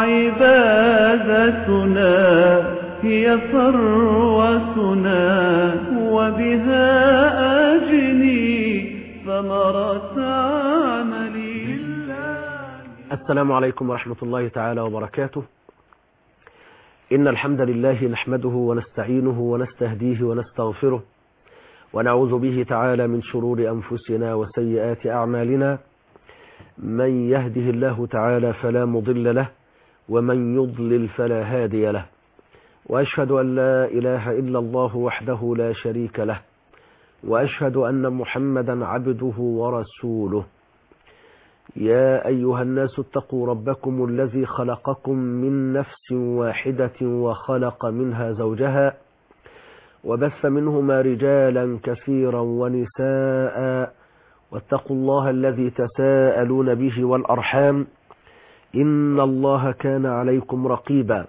وعبادتنا هي ثروتنا وبها أجني ثمرة عملي. السلام عليكم ورحمة الله تعالى وبركاته. إن الحمد لله نحمده ونستعينه ونستهديه ونستغفره ونعوذ به تعالى من شرور أنفسنا وسيئات أعمالنا. من يهده الله تعالى فلا مضل له ومن يضلل فلا هادي له، وأشهد أن لا إله إلا الله وحده لا شريك له، وأشهد أن محمدا عبده ورسوله. يا أيها الناس اتقوا ربكم الذي خلقكم من نفس واحدة وخلق منها زوجها وبث منهما رجالا كثيرا ونساء، واتقوا الله الذي تساءلون به والأرحام إن الله كان عليكم رقيبا.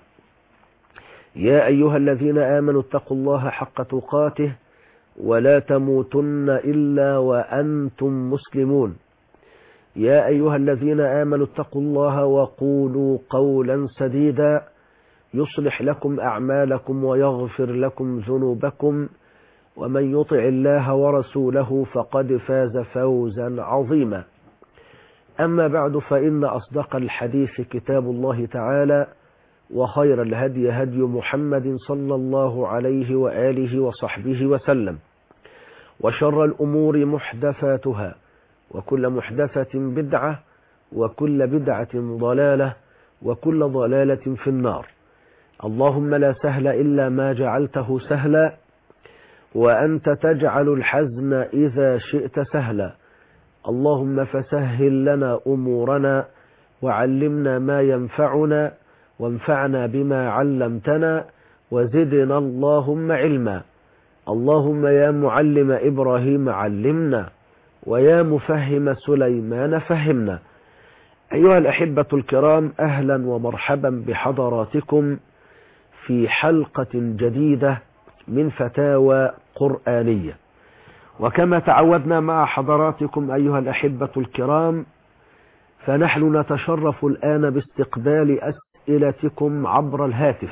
يا أيها الذين آمنوا اتقوا الله حق تقاته ولا تموتن إلا وأنتم مسلمون. يا أيها الذين آمنوا اتقوا الله وقولوا قولا سديدا يصلح لكم أعمالكم ويغفر لكم ذنوبكم، ومن يطع الله ورسوله فقد فاز فوزا عظيما. أما بعد، فإن أصدق الحديث كتاب الله تعالى، وخير الهدي هدي محمد صلى الله عليه وآله وصحبه وسلم، وشر الأمور محدثاتها، وكل محدثة بدعة، وكل بدعة ضلالة، وكل ضلالة في النار. اللهم لا سهل إلا ما جعلته سهلا، وأنت تجعل الحزن إذا شئت سهلا. اللهم فسهل لنا أمورنا وعلمنا ما ينفعنا وانفعنا بما علمتنا وزدنا اللهم علما. اللهم يا معلم إبراهيم علمنا، ويا مفهم سليمان فهمنا. أيها الأحبة الكرام، أهلا ومرحبا بحضراتكم في حلقة جديدة من فتاوى قرآنية. وكما تعودنا مع حضراتكم أيها الأحبة الكرام، فنحن نتشرف الآن باستقبال أسئلتكم عبر الهاتف،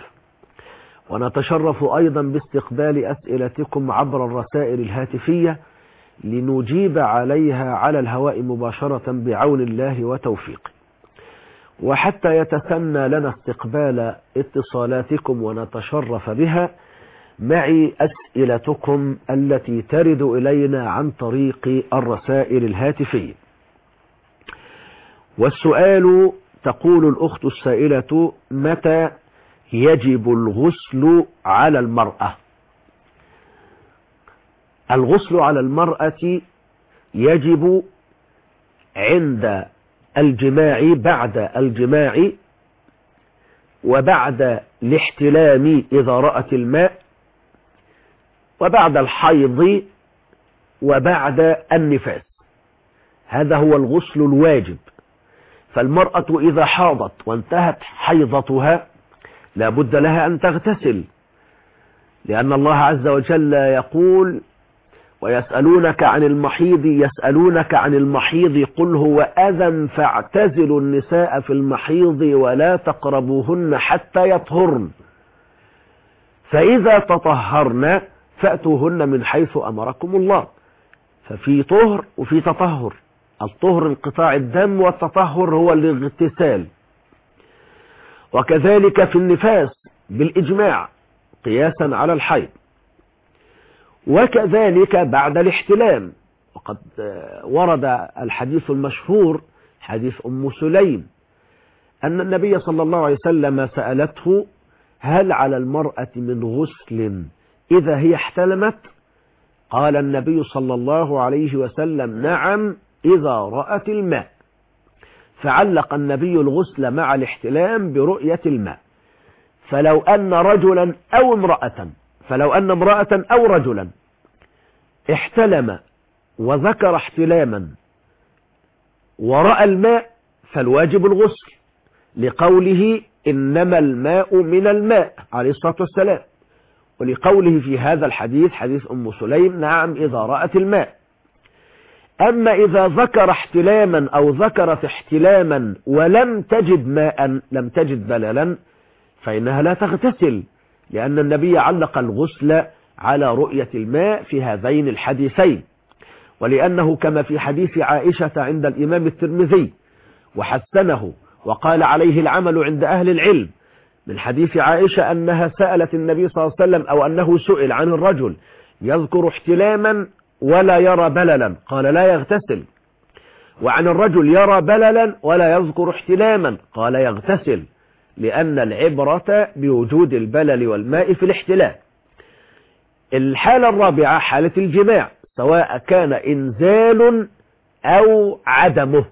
ونتشرف أيضا باستقبال أسئلتكم عبر الرسائل الهاتفية لنجيب عليها على الهواء مباشرة بعون الله وتوفيقه. وحتى يتسنى لنا استقبال اتصالاتكم ونتشرف بها، معي أسئلتكم التي ترد إلينا عن طريق الرسائل الهاتفية. والسؤال: تقول الأخت السائلة: متى يجب الغسل على المرأة؟ الغسل على المرأة يجب عند الجماع، بعد الجماع، وبعد الاحتلام إذا رأت الماء، وبعد الحيض، وبعد النفاس. هذا هو الغسل الواجب. فالمرأة إذا حاضت وانتهت حيضتها لا بد لها أن تغتسل، لأن الله عز وجل يقول: ويسألونك عن المحيض يسألونك عن المحيض قل هو أذى فاعتزلوا النساء في المحيض ولا تقربوهن حتى يطهرن، فإذا تطهرن فأتوهن من حيث أمركم الله. ففي طهر وفي تطهر. الطهر انقطاع الدم، والتطهر هو الاغتسال. وكذلك في النفاس بالإجماع قياسا على الحيض. وكذلك بعد الاحتلام. وقد ورد الحديث المشهور، حديث أم سليم، أن النبي صلى الله عليه وسلم سألته: هل على المرأة من غسل إذا هي احتلمت؟ قال النبي صلى الله عليه وسلم: نعم، إذا رأت الماء. فعلق النبي الغسل مع الاحتلام برؤية الماء. فلو أن رجلا أو امرأة فلو أن امرأة أو رجلا احتلم وذكر احتلاما ورأى الماء فالواجب الغسل، لقوله إنما الماء من الماء عليه الصلاة والسلام، ولقوله في هذا الحديث، حديث أم سليم: نعم إذا رأت الماء. أما إذا ذكر احتلاما أو ذكرت احتلاما ولم تجد ماء، لم تجد بللا، فإنها لا تغتسل، لأن النبي علق الغسل على رؤية الماء في هذين الحديثين، ولأنه كما في حديث عائشة عند الإمام الترمذي وحسنه وقال عليه العمل عند أهل العلم، من حديث عائشة أنها سألت النبي صلى الله عليه وسلم، أو أنه سئل عن الرجل يذكر احتلاما ولا يرى بللا، قال لا يغتسل، وعن الرجل يرى بللا ولا يذكر احتلاما، قال يغتسل، لأن العبرة بوجود البلل والماء في الاحتلام. الحالة الرابعة حالة الجماع، سواء كان إنزال أو عدمه،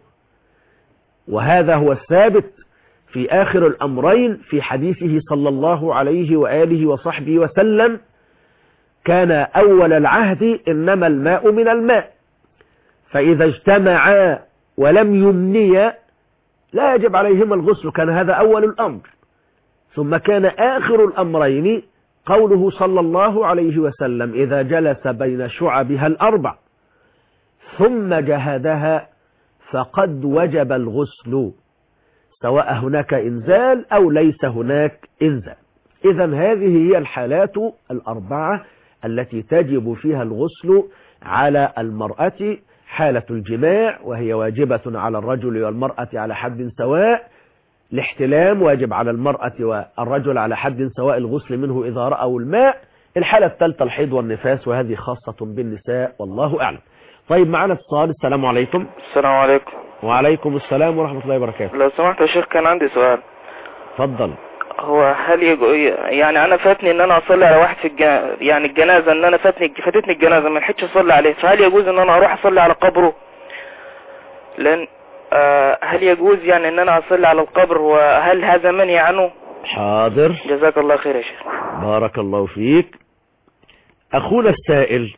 وهذا هو الثابت في آخر الأمرين في حديثه صلى الله عليه وآله وصحبه وسلم: كان أول العهد إنما الماء من الماء، فإذا اجتمعا ولم يمنيا لا يجب عليهما الغسل، كان هذا أول الأمر. ثم كان آخر الأمرين قوله صلى الله عليه وسلم: إذا جلس بين شعبها الأربع ثم جهدها فقد وجب الغسل، سواء هناك إنزال أو ليس هناك إنزال. إذن هذه هي الحالات الأربعة التي تجب فيها الغسل على المرأة: حالة الجماع وهي واجبة على الرجل والمرأة على حد سواء، الاحتلام واجب على المرأة والرجل على حد سواء الغسل منه إذا رأوا الماء، الحالة الثالثة الحيض والنفاس وهذه خاصة بالنساء والله أعلم. طيب معنا اتصال. السلام عليكم. السلام عليكم. وعليكم السلام ورحمة الله وبركاته. لو سمحت يا شيخ كان عندي سؤال. اتفضل. هو هل يعني انا فاتني ان انا اصلي على واحد في يعني الجنازة، ان انا فاتتني الجنازة ما لحقتش اصلي عليه، فهل يجوز ان انا اروح اصلي على قبره؟ لان هل يجوز يعني ان انا اصلي على القبر، وهل هذا منهي عنه؟ حاضر، جزاك الله خير يا شيخ. بارك الله فيك. اخونا السائل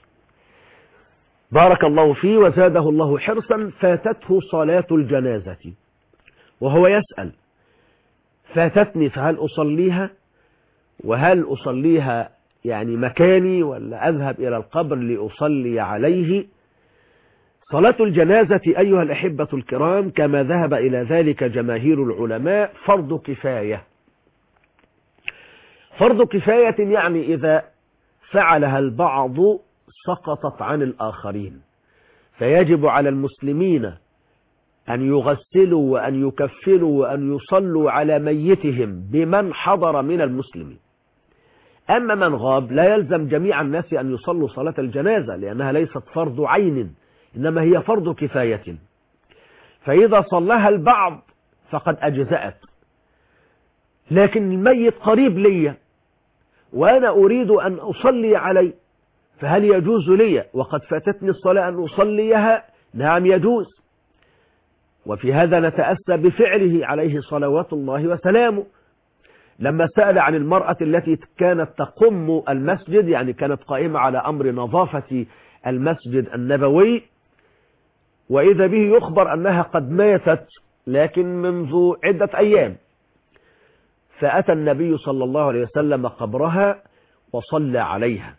بارك الله فيه وزاده الله حرصا، فاتته صلاة الجنازة وهو يسأل: فاتتني فهل أصليها؟ وهل أصليها يعني مكاني ولا أذهب إلى القبر لأصلي عليه؟ صلاة الجنازة أيها الأحبة الكرام كما ذهب إلى ذلك جماهير العلماء فرض كفاية. فرض كفاية يعني إذا فعلها البعض سقطت عن الآخرين، فيجب على المسلمين أن يغسلوا وأن يكفنوا وأن يصلوا على ميتهم بمن حضر من المسلمين. أما من غاب لا يلزم جميع الناس أن يصلوا صلاة الجنازة، لأنها ليست فرض عين إنما هي فرض كفاية، فإذا صلىها البعض فقد أجزأت. لكن الميت قريب لي وأنا أريد أن أصلي عليه، فهل يجوز لي وقد فاتتني الصلاة أن أصليها؟ نعم يجوز. وفي هذا نتأسى بفعله عليه صلوات الله وسلامه، لما سأل عن المرأة التي كانت تقم المسجد، يعني كانت قائمة على أمر نظافة المسجد النبوي، وإذا به يخبر أنها قد ماتت لكن منذ عدة أيام، فأتى النبي صلى الله عليه وسلم قبرها وصلى عليها.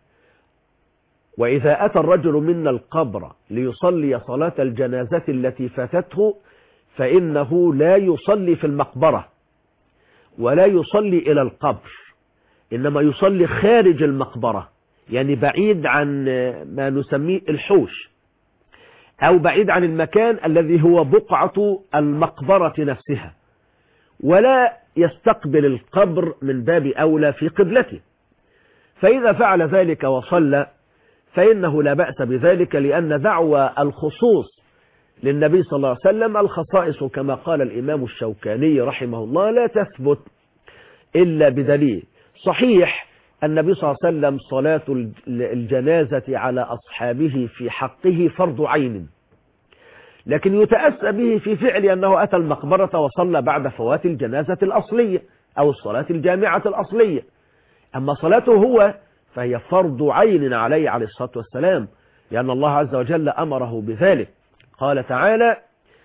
وإذا أتى الرجل منا القبر ليصلي صلاة الجنازة التي فاتته فإنه لا يصلي في المقبرة ولا يصلي إلى القبر، إنما يصلي خارج المقبرة، يعني بعيد عن ما نسميه الحوش، أو بعيد عن المكان الذي هو بقعة المقبرة نفسها، ولا يستقبل القبر من باب أولى في قبلته. فإذا فعل ذلك وصلى فإنه لا بأس بذلك، لأن دعوى الخصوص للنبي صلى الله عليه وسلم الخصائص كما قال الإمام الشوكاني رحمه الله لا تثبت إلا بدليل. صحيح النبي صلى الله عليه وسلم صلاة الجنازة على أصحابه في حقه فرض عين، لكن يتأسى به في فعل أنه أتى المقبرة وصلى بعد فوات الجنازة الأصلية أو الصلاة الجامعة الأصلية. أما صلاته هو فهي فرض عين عليه عليه الصلاة والسلام، لأن الله عز وجل أمره بذلك. قال تعالى: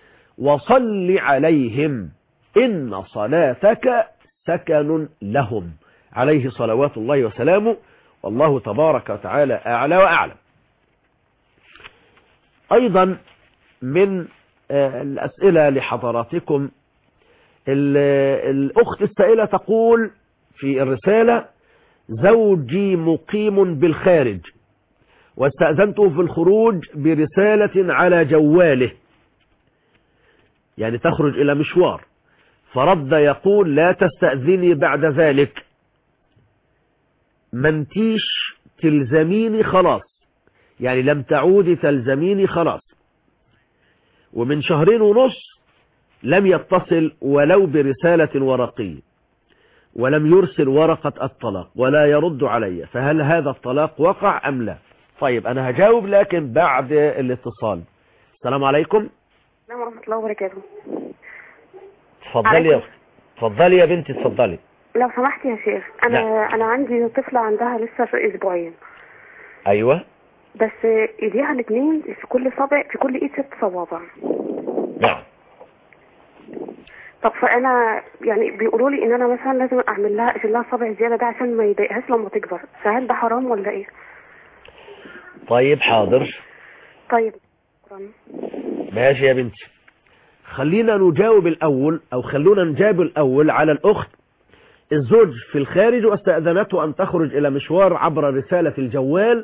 وصل عليهم إن صلاتك سكن لهم، عليه صلوات الله وسلامه، والله تبارك وتعالى أعلى وأعلم. أيضا من الأسئلة لحضراتكم. الأخت السائلة تقول في الرسالة: زوجي مقيم بالخارج واستأذنته في الخروج برسالة على جواله، يعني تخرج إلى مشوار، فرد يقول: لا تستأذني بعد ذلك، منتيش تلزميني خلاص، يعني لم تعودي تلزميني خلاص. ومن 2.5 شهر لم يتصل ولو برسالة ورقية، ولم يرسل ورقة الطلاق ولا يرد علي، فهل هذا الطلاق وقع أم لا؟ طيب أنا هجاوب لكن بعد الاتصال. السلام عليكم. السلام ورحمة الله وبركاته. تفضلي يا أختي. تفضلي يا بنتي، تفضلي. لو سمحت يا شيخ، أنا عندي طفلة عندها لسه في أسبوعين. أيوة. بس إيديها الاثنين في كل صابع، في كل إيد 6 صوابع. نعم. طب فأنا يعني بيقولوا لي إن أنا مثلا لازم أشيل لها صابع زيادة ده عشان ما يضايقهاش لما تكبر، فهل ده حرام ولا إيه؟ طيب حاضر. طيب ماشي يا بنتي. خلينا نجاوب الأول، أو خلونا نجاوب الأول على الأخت. الزوج في الخارج واستأذنته أن تخرج إلى مشوار عبر رسالة الجوال،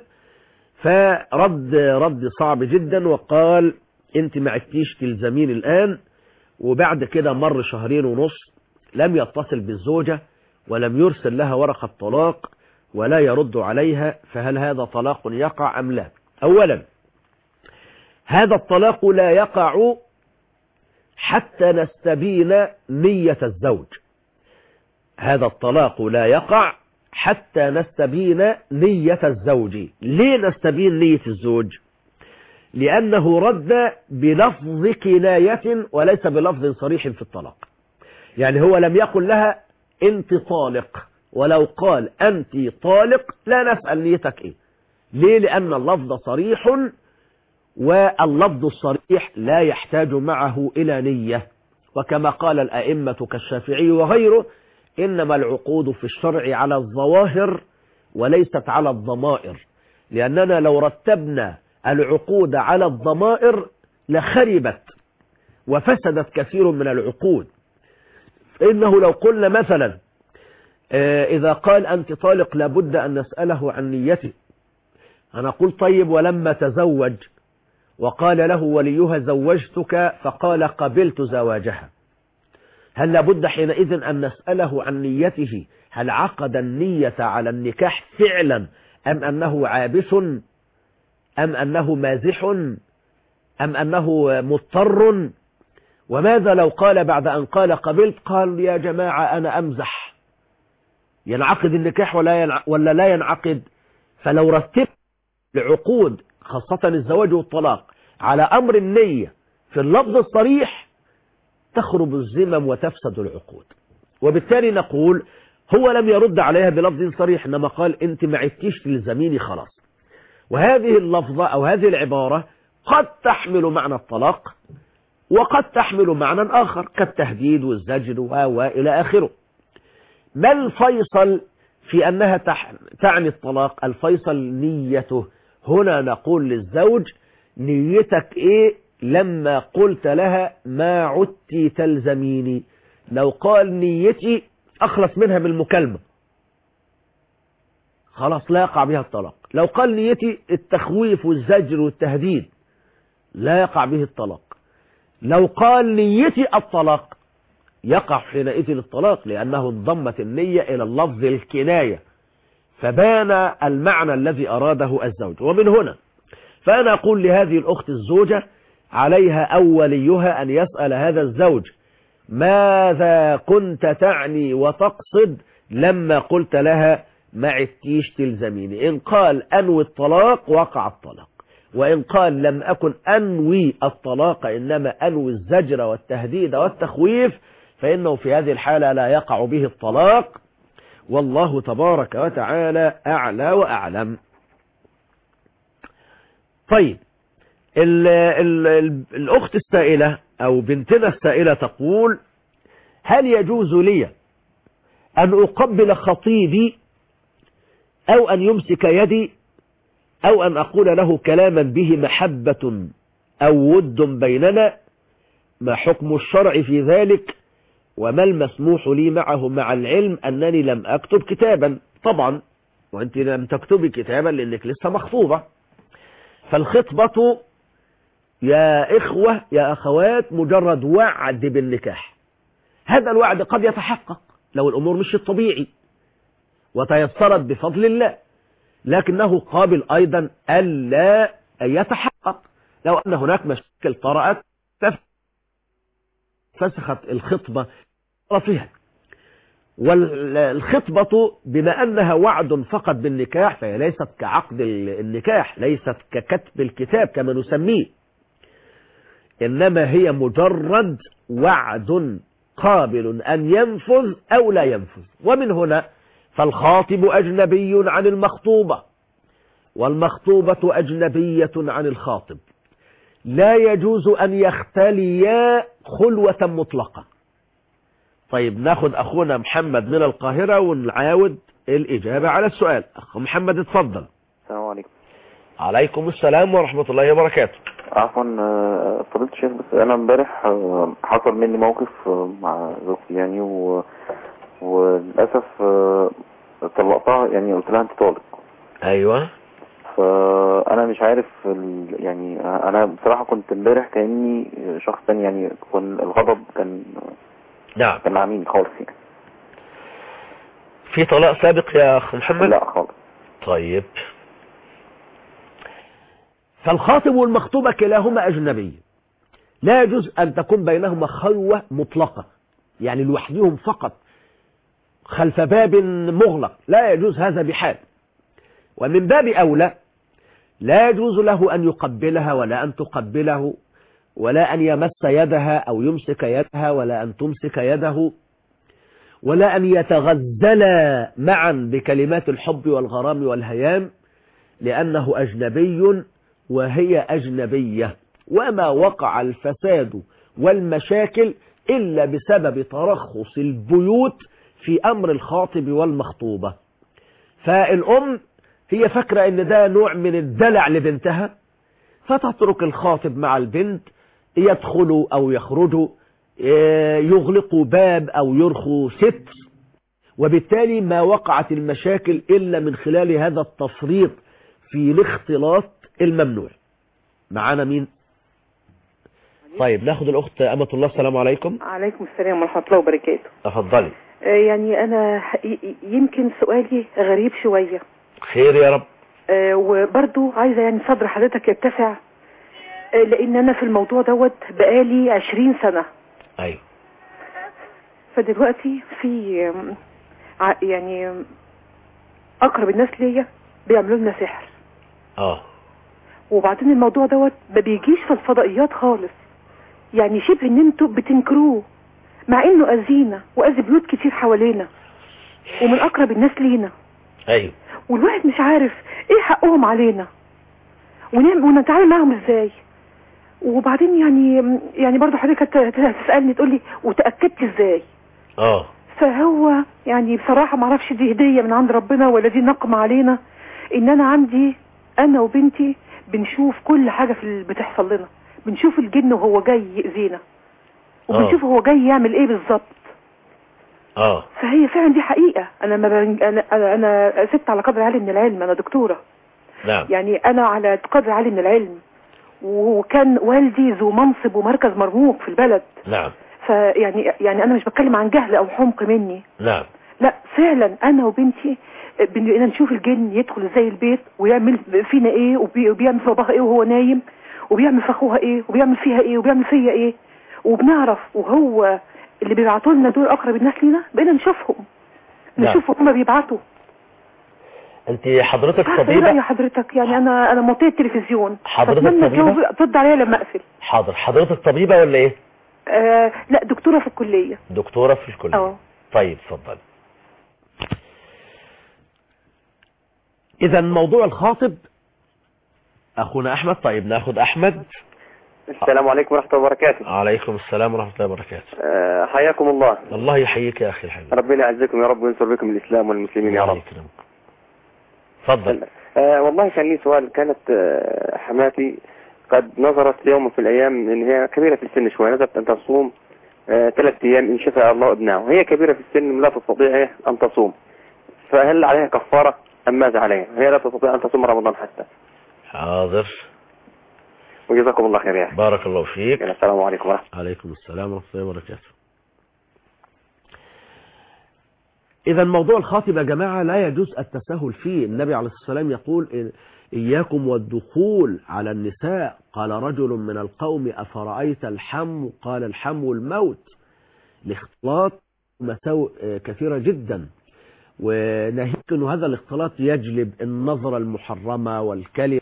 فرد صعب جدا وقال: أنت ما عدتيش تلزمين الآن. وبعد كده مر 2.5 شهر لم يتصل بالزوجة ولم يرسل لها ورقة طلاق ولا يرد عليها، فهل هذا طلاق يقع أم لا؟ أولا، هذا الطلاق لا يقع حتى نستبين نية الزوج. هذا الطلاق لا يقع حتى نستبين نية الزوج. ليه نستبين نية الزوج؟ لأنه رد بلفظ كناية وليس بلفظ صريح في الطلاق. يعني هو لم يقل لها أنت طالق، ولو قال أنت طالق لا نسأل نيتك إيه. ليه؟ لأن اللفظ صريح، واللفظ الصريح لا يحتاج معه إلى نية. وكما قال الأئمة كالشافعي وغيره: إنما العقود في الشرع على الظواهر وليست على الضمائر، لأننا لو رتبنا العقود على الضمائر لخربت وفسدت كثير من العقود. إنه لو قلنا مثلا إذا قال أنت طالق لابد أن نسأله عن نيته، أنا أقول طيب ولما تزوج وقال له وليها زوجتك فقال قبلت زواجها، هل لابد حينئذ أن نسأله عن نيته؟ هل عقد النية على النكاح فعلا أم أنه عابث أم أنه مازح أم أنه مضطر؟ وماذا لو قال بعد أن قال قبلت قال يا جماعة أنا أمزح؟ ينعقد النكاح ولا لا ينعقد؟ فلو رتب العقود خاصة الزواج والطلاق على أمر النية في اللفظ الصريح تخرب الذمم وتفسد العقود. وبالتالي نقول هو لم يرد عليها بلفظ صريح، إنما قال أنت ما عدتيش تلزميني خلاص. وهذه اللفظة أو هذه العبارة قد تحمل معنى الطلاق وقد تحمل معنى آخر كالتهديد والزجر وإلى آخره. ما الفيصل في أنها تعني الطلاق؟ الفيصل نيته. هنا نقول للزوج نيتك إيه لما قلت لها ما عدت تلزميني؟ لو قال نيتي أخلص منها بالمكالمة خلاص لا يقع بها الطلاق. لو قال نيتي التخويف والزجر والتهديد لا يقع به الطلاق. لو قال نيتي الطلاق يقع حينئذ الطلاق، لأنه انضمت النية إلى اللفظ الكناية فبان المعنى الذي أراده الزوج. ومن هنا فأنا أقول لهذه الأخت الزوجة عليها أو وليها أن يسأل هذا الزوج ماذا كنت تعني وتقصد لما قلت لها ما عدتيش تلزميني. إن قال أنوي الطلاق وقع الطلاق، وإن قال لم أكن أنوي الطلاق إنما أنوي الزجر والتهديد والتخويف فإنه في هذه الحالة لا يقع به الطلاق، والله تبارك وتعالى أعلى وأعلم. طيب الأخت السائلة أو بنتنا السائلة تقول هل يجوز لي أن أقبل خطيبي أو أن يمسك يدي أو أن أقول له كلاما به محبة أو ود بيننا، ما حكم الشرع في ذلك، وما المسموح لي معه مع العلم أنني لم أكتب كتابا؟ طبعا وأنت لم تكتبي كتابا لأنك لسه مخطوبة. فالخطبة يا إخوة يا أخوات مجرد وعد بالنكاح. هذا الوعد قد يتحقق لو الأمور مشيت طبيعي وتيسرت بفضل الله، لكنه قابل أيضا ألا يتحقق لو أن هناك مشاكل طرأت فسخت الخطبة فيها. والخطبة بما أنها وعد فقط بالنكاح فهي ليست كعقد النكاح، ليست ككتب الكتاب كما نسميه، إنما هي مجرد وعد قابل أن ينفذ أو لا ينفذ. ومن هنا فالخاطب أجنبي عن المخطوبة، والمخطوبة أجنبية عن الخاطب، لا يجوز أن يختليا خلوة مطلقة. طيب ناخد أخونا محمد من القاهرة ونعاود الإجابة على السؤال. أخو محمد اتفضل. السلام عليكم. عليكم السلام ورحمة الله وبركاته. عفوا فضيلة الشيخ، بس أنا امبارح حصل مني موقف مع زوجتي يعني وللأسف طلقتها، يعني قلت لها أنت طالق. أيوة. فأنا مش عارف يعني أنا بصراحة كنت امبارح كأني شخص تاني، يعني الغضب كان نعم كان عميني خالص يعني. في طلاق سابق يا أخ محمد؟ لا خالص. طيب، فالخاطب والمخطوبة كلاهما أجنبي، لا يجوز أن تكون بينهما خلوة مطلقة، يعني لوحدهم فقط خلف باب مغلق، لا يجوز هذا بحال. ومن باب أولى لا يجوز له أن يقبلها ولا أن تقبله، ولا أن يمس يدها أو يمسك يدها ولا أن تمسك يده، ولا أن يتغزلا معا بكلمات الحب والغرام والهيام، لأنه أجنبي وهي أجنبية، وما وقع الفساد والمشاكل إلا بسبب ترخص البيوت في أمر الخاطب والمخطوبة. فالأم هي فاكرة ان ده نوع من الدلع لبنتها، فتترك الخاطب مع البنت يدخلوا او يخرجوا، يغلقوا باب او يرخوا ستر، وبالتالي ما وقعت المشاكل الا من خلال هذا التفريط في الاختلاط الممنوع. معانا مين؟ طيب ناخد الاخت امة الله. السلام عليكم. عليكم السلام ورحمة الله وبركاته. افضلي. يعني انا يمكن سؤالي غريب شوية. خير يا رب. وبرضو عايزة يعني صدر حضرتك يتسع، لان انا في الموضوع دوت بقالي 20 سنة. ايوه. فدلوقتي في يعني اقرب الناس ليا بيعملوا لنا سحر. وبعدين الموضوع دوت ما بيجيش في الفضائيات خالص، يعني شبه ان انتوا بتنكروه، مع انه اذينا واذي بيوت كتير حوالينا ومن اقرب الناس لينا. ايوه. والواحد مش عارف ايه حقهم علينا ونتعامل معهم ازاي. وبعدين يعني برضو حضرتك هتسألني تقولي وتأكدت ازاي. فهو يعني بصراحة معرفش دي هدية من عند ربنا ولا دي نقمة علينا، ان انا عندي انا وبنتي بنشوف كل حاجة بتحصل لنا، بنشوف الجن وهو جاي يأذينا، وبنشوف هو جاي يعمل ايه بالظبط. فهي فعلا دي حقيقة. انا ست على قدر عالي من العلم، انا دكتورة. نعم. يعني انا على قدر عالي من العلم، وكان والدي ذو منصب ومركز مرموق في البلد. نعم. يعني انا مش بتكلم عن جهل او حمق مني. نعم. لا فعلا انا وبنتي بقينا نشوف الجن يدخل ازاي البيت ويعمل فينا ايه، وبيعمل في باباها ايه وهو نايم، وبيعمل في اخوها ايه، وبيعمل فيها ايه، وبيعمل فيا ايه، وبنعرف. وهو اللي بيبعتوا لنا دول اقرب الناس لينا بقينا نشوفهم. نشوف هما بيبعتوا. انت حضرتك طبيبة؟ ايه رأي حضرتك؟ يعني انا موطية التلفزيون. حضرتك طبيبة؟ ترد عليا لما اقفل. حاضر. حضرتك طبيبة ولا ايه؟ لا دكتورة في الكلية. دكتورة في الكلية. طيب اتفضل. اذا موضوع الخاطب اخونا احمد. طيب ناخد احمد. السلام عليكم ورحمة الله وبركاته. عليكم السلام ورحمة الله وبركاته. حياكم الله. الله يحييك يا اخي الحبيب. ربنا يعزكم يا رب وينصر بكم الاسلام والمسلمين يا رب. تفضل. والله كان لي سؤال. كانت حماتي قد نظرت يوم في الأيام إن هي كبيرة في السن شوية، نذرت أن تصوم 3 أيام إن شفاء الله ابنها، وهي كبيرة في السن لا تستطيع أن تصوم، فهل عليها كفارة أم ماذا عليها؟ هي لا تستطيع أن تصوم رمضان حتى. حاضر. وجزاكم الله خير يا أخي. بارك الله فيك. السلام عليكم ورحمة الله. عليكم السلام ورحمة الله وبركاته. إذا موضوع الخاطب يا جماعة لا يجوز التساهل فيه. النبي عليه الصلاة والسلام يقول إياكم والدخول على النساء. قال رجل من القوم أفرأيت الحم؟ قال الحم الموت. الاختلاط مساوئ كثيرة جدا، وناهيك أن هذا الاختلاط يجلب النظرة المحرمة والكلمة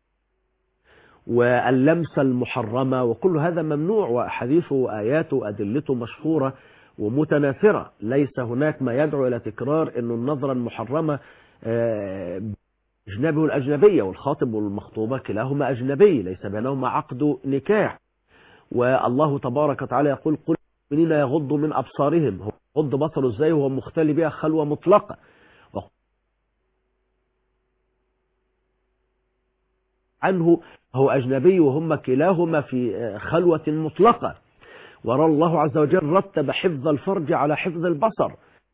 واللمسة المحرمة، وكل هذا ممنوع، وأحاديثه وآياته وأدلته مشهورة ومتناثرة. ليس هناك ما يدعو إلى تكرار أن النظرة المحرمة أجنبي والأجنبية، والخاطب والمخطوبة كلاهما أجنبي، ليس بينهما عقد نكاح. والله تبارك وتعالى يقول قل المؤمنين يغضوا من أبصارهم. هو غض بصره ازاي وهو مختلي بها خلوة مطلقة؟ عنه هو أجنبي وهم كلاهما في خلوة مطلقة. ورى الله عز وجل رتب حفظ الفرج على حفظ البصر.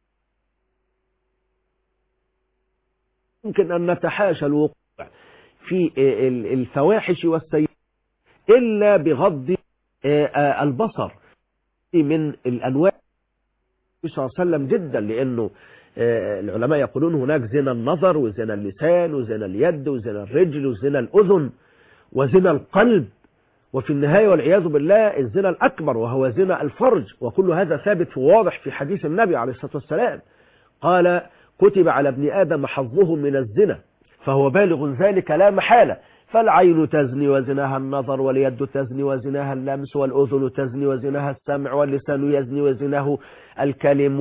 يمكن أن نتحاشى الوقوع في الفواحش والسيئات إلا بغض البصر من الأنواع صلى الله عليه وسلم جدا، لأنه العلماء يقولون هناك زنا النظر وزنا اللسان وزنا اليد وزنا الرجل وزنا الأذن وزنا القلب، وفي النهاية والعياذ بالله الزنا الأكبر وهو زنا الفرج. وكل هذا ثابت وواضح في حديث النبي عليه الصلاة والسلام. قال كتب على ابن آدم حظه من الزنا فهو بالغ ذلك لا محالة. فالعين تزني وزناها النظر، واليد تزني وزناها اللمس، والأذن تزني وزناها السمع، واللسان يزني وزناه الكلم،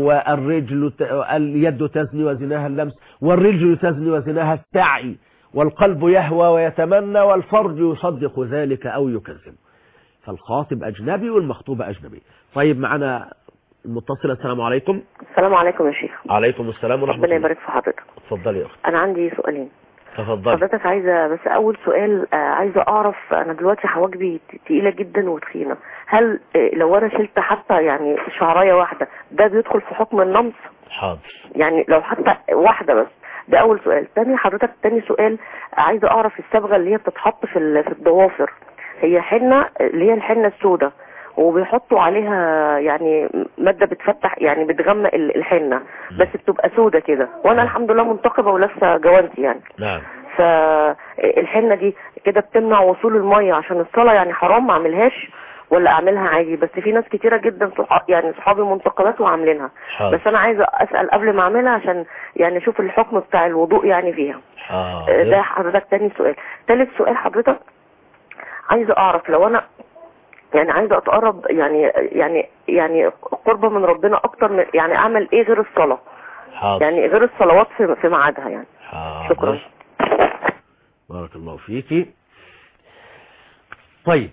اليد تزني وزناها اللمس، والرجل تزني وزناها السعي، والقلب يهوى ويتمنى، والفرج يصدق ذلك أو يكذب. فالخاطب أجنبي والمخطوبة أجنبي. طيب معنا المتصلة. السلام عليكم. السلام عليكم يا شيخ. عليكم السلام ورحمة الله. ربنا يبارك في حضرتك. اتفضلي يا أختي. أنا عندي سؤالين. تفضلي. حضرتك عايزة بس أول سؤال عايزة أعرف، أنا دلوقتي حواجبي تقيلة جدا وتخينة، هل لو أنا شلت حتى يعني شعراية واحدة ده بيدخل في حكم النمص؟ حاضر. يعني لو حتى واحدة بس. ده أول سؤال. تاني سؤال عايزة أعرف الصبغة اللي هي بتتحط في الضوافر، هي حنة اللي هي الحنة السوداء، وبيحطوا عليها يعني مادة بتفتح يعني بتغمق الحنة، بس بتبقى سودة كده، وانا الحمد لله منتقبة ولابسه جوانتي يعني. نعم. فالحنة دي كده بتمنع وصول المية عشان الصلاة، يعني حرام ما اعملهاش ولا اعملها عادي؟ بس في ناس كتيرة جدا يعني صحابي منتقبات وعاملينها. بس انا عايزة اسأل قبل ما اعملها عشان يعني اشوف الحكم بتاع الوضوء يعني فيها. ده حضرتك تاني سؤال. ثالث سؤال حضرتك عايزة اعرف لو انا يعني عايزة اتقرب يعني قربة من ربنا اكتر من يعني اعمل ايه غير الصلاة؟ حاضر. يعني غير الصلوات في ميعادها يعني. حاضر. شكرا. بارك الله فيكي. طيب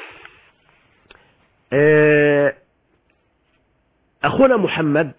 اخونا محمد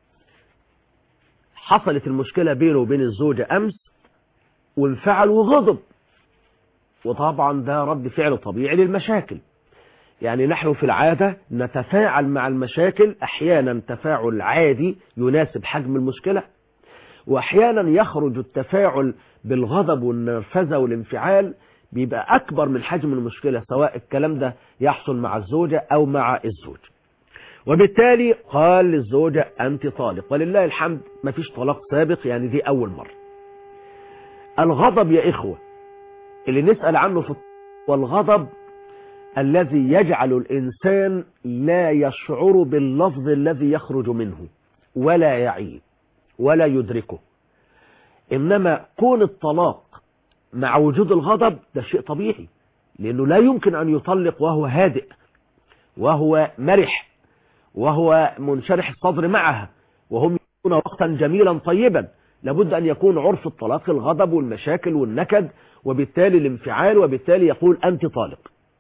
حصلت المشكلة بينه وبين الزوجة امس وانفعل وغضب، وطبعا ده رد فعل طبيعي للمشاكل. يعني نحن في العادة نتفاعل مع المشاكل، احيانا تفاعل عادي يناسب حجم المشكلة، واحيانا يخرج التفاعل بالغضب والنرفزة والانفعال بيبقى اكبر من حجم المشكلة، سواء الكلام ده يحصل مع الزوجة او مع الزوج. وبالتالي قال للزوجة انت طالق، ولله الحمد ما فيش طلاق سابق، يعني دي اول مرة. الغضب يا اخوة اللي نسأل عنه في والغضب الذي يجعل الانسان لا يشعر باللفظ الذي يخرج منه ولا يعيه ولا يدركه. انما كون الطلاق مع وجود الغضب ده شيء طبيعي، لانه لا يمكن ان يطلق وهو هادئ وهو مرح وهو منشرح الصدر معها وهم يكون وقتا جميلا طيبا. لابد ان يكون عرف الطلاق الغضب والمشاكل والنكد، وبالتالي الانفعال، وبالتالي يقول انت طالق.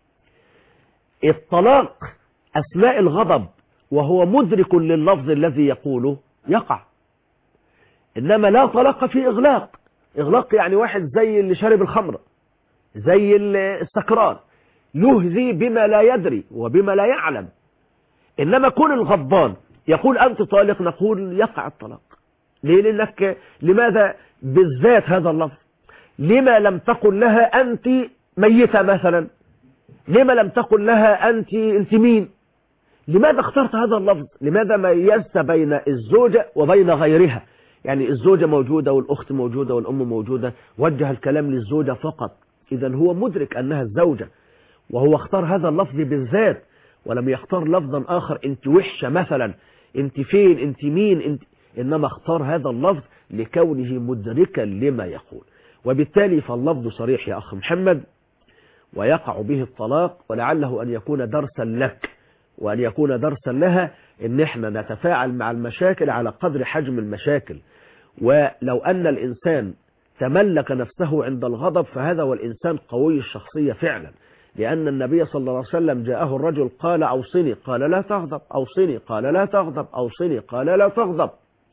الطلاق اثناء الغضب وهو مدرك لللفظ الذي يقوله يقع. انما لا طلاق في اغلاق. اغلاق يعني واحد زي اللي شارب الخمر، زي السكران يهذي بما لا يدري وبما لا يعلم. إنما كون الغضبان يقول أنت طالق، نقول يقع الطلاق. ليه؟ لأنك لماذا بالذات هذا اللفظ؟ لما لم تقل لها أنت ميتة مثلا؟ لما لم تقل لها أنت مين؟ لماذا اخترت هذا اللفظ؟ لماذا ميزت بين الزوجة وبين غيرها؟ يعني الزوجة موجودة والأخت موجودة والأم موجودة، وجه الكلام للزوجة فقط، إذا هو مدرك أنها الزوجة، وهو اختار هذا اللفظ بالذات ولم يختار لفظا آخر أنت وحشة مثلا، أنت فين، أنت مين، أنت، إنما اختار هذا اللفظ لكونه مدركا لما يقول. وبالتالي فاللفظ صريح يا أخ محمد، ويقع به الطلاق، ولعله أن يكون درسا لك وأن يكون درسا لها، إن احنا نتفاعل مع المشاكل على قدر حجم المشاكل. ولو أن الإنسان تملك نفسه عند الغضب فهذا هو الإنسان قوي الشخصية فعلا، لأن النبي صلى الله عليه وسلم جاءه الرجل قال أوصني، قال لا تغضب، أوصني، قال لا تغضب، أوصني، قال لا تغضب.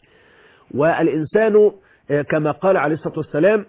والإنسان كما قال عليه الصلاة والسلام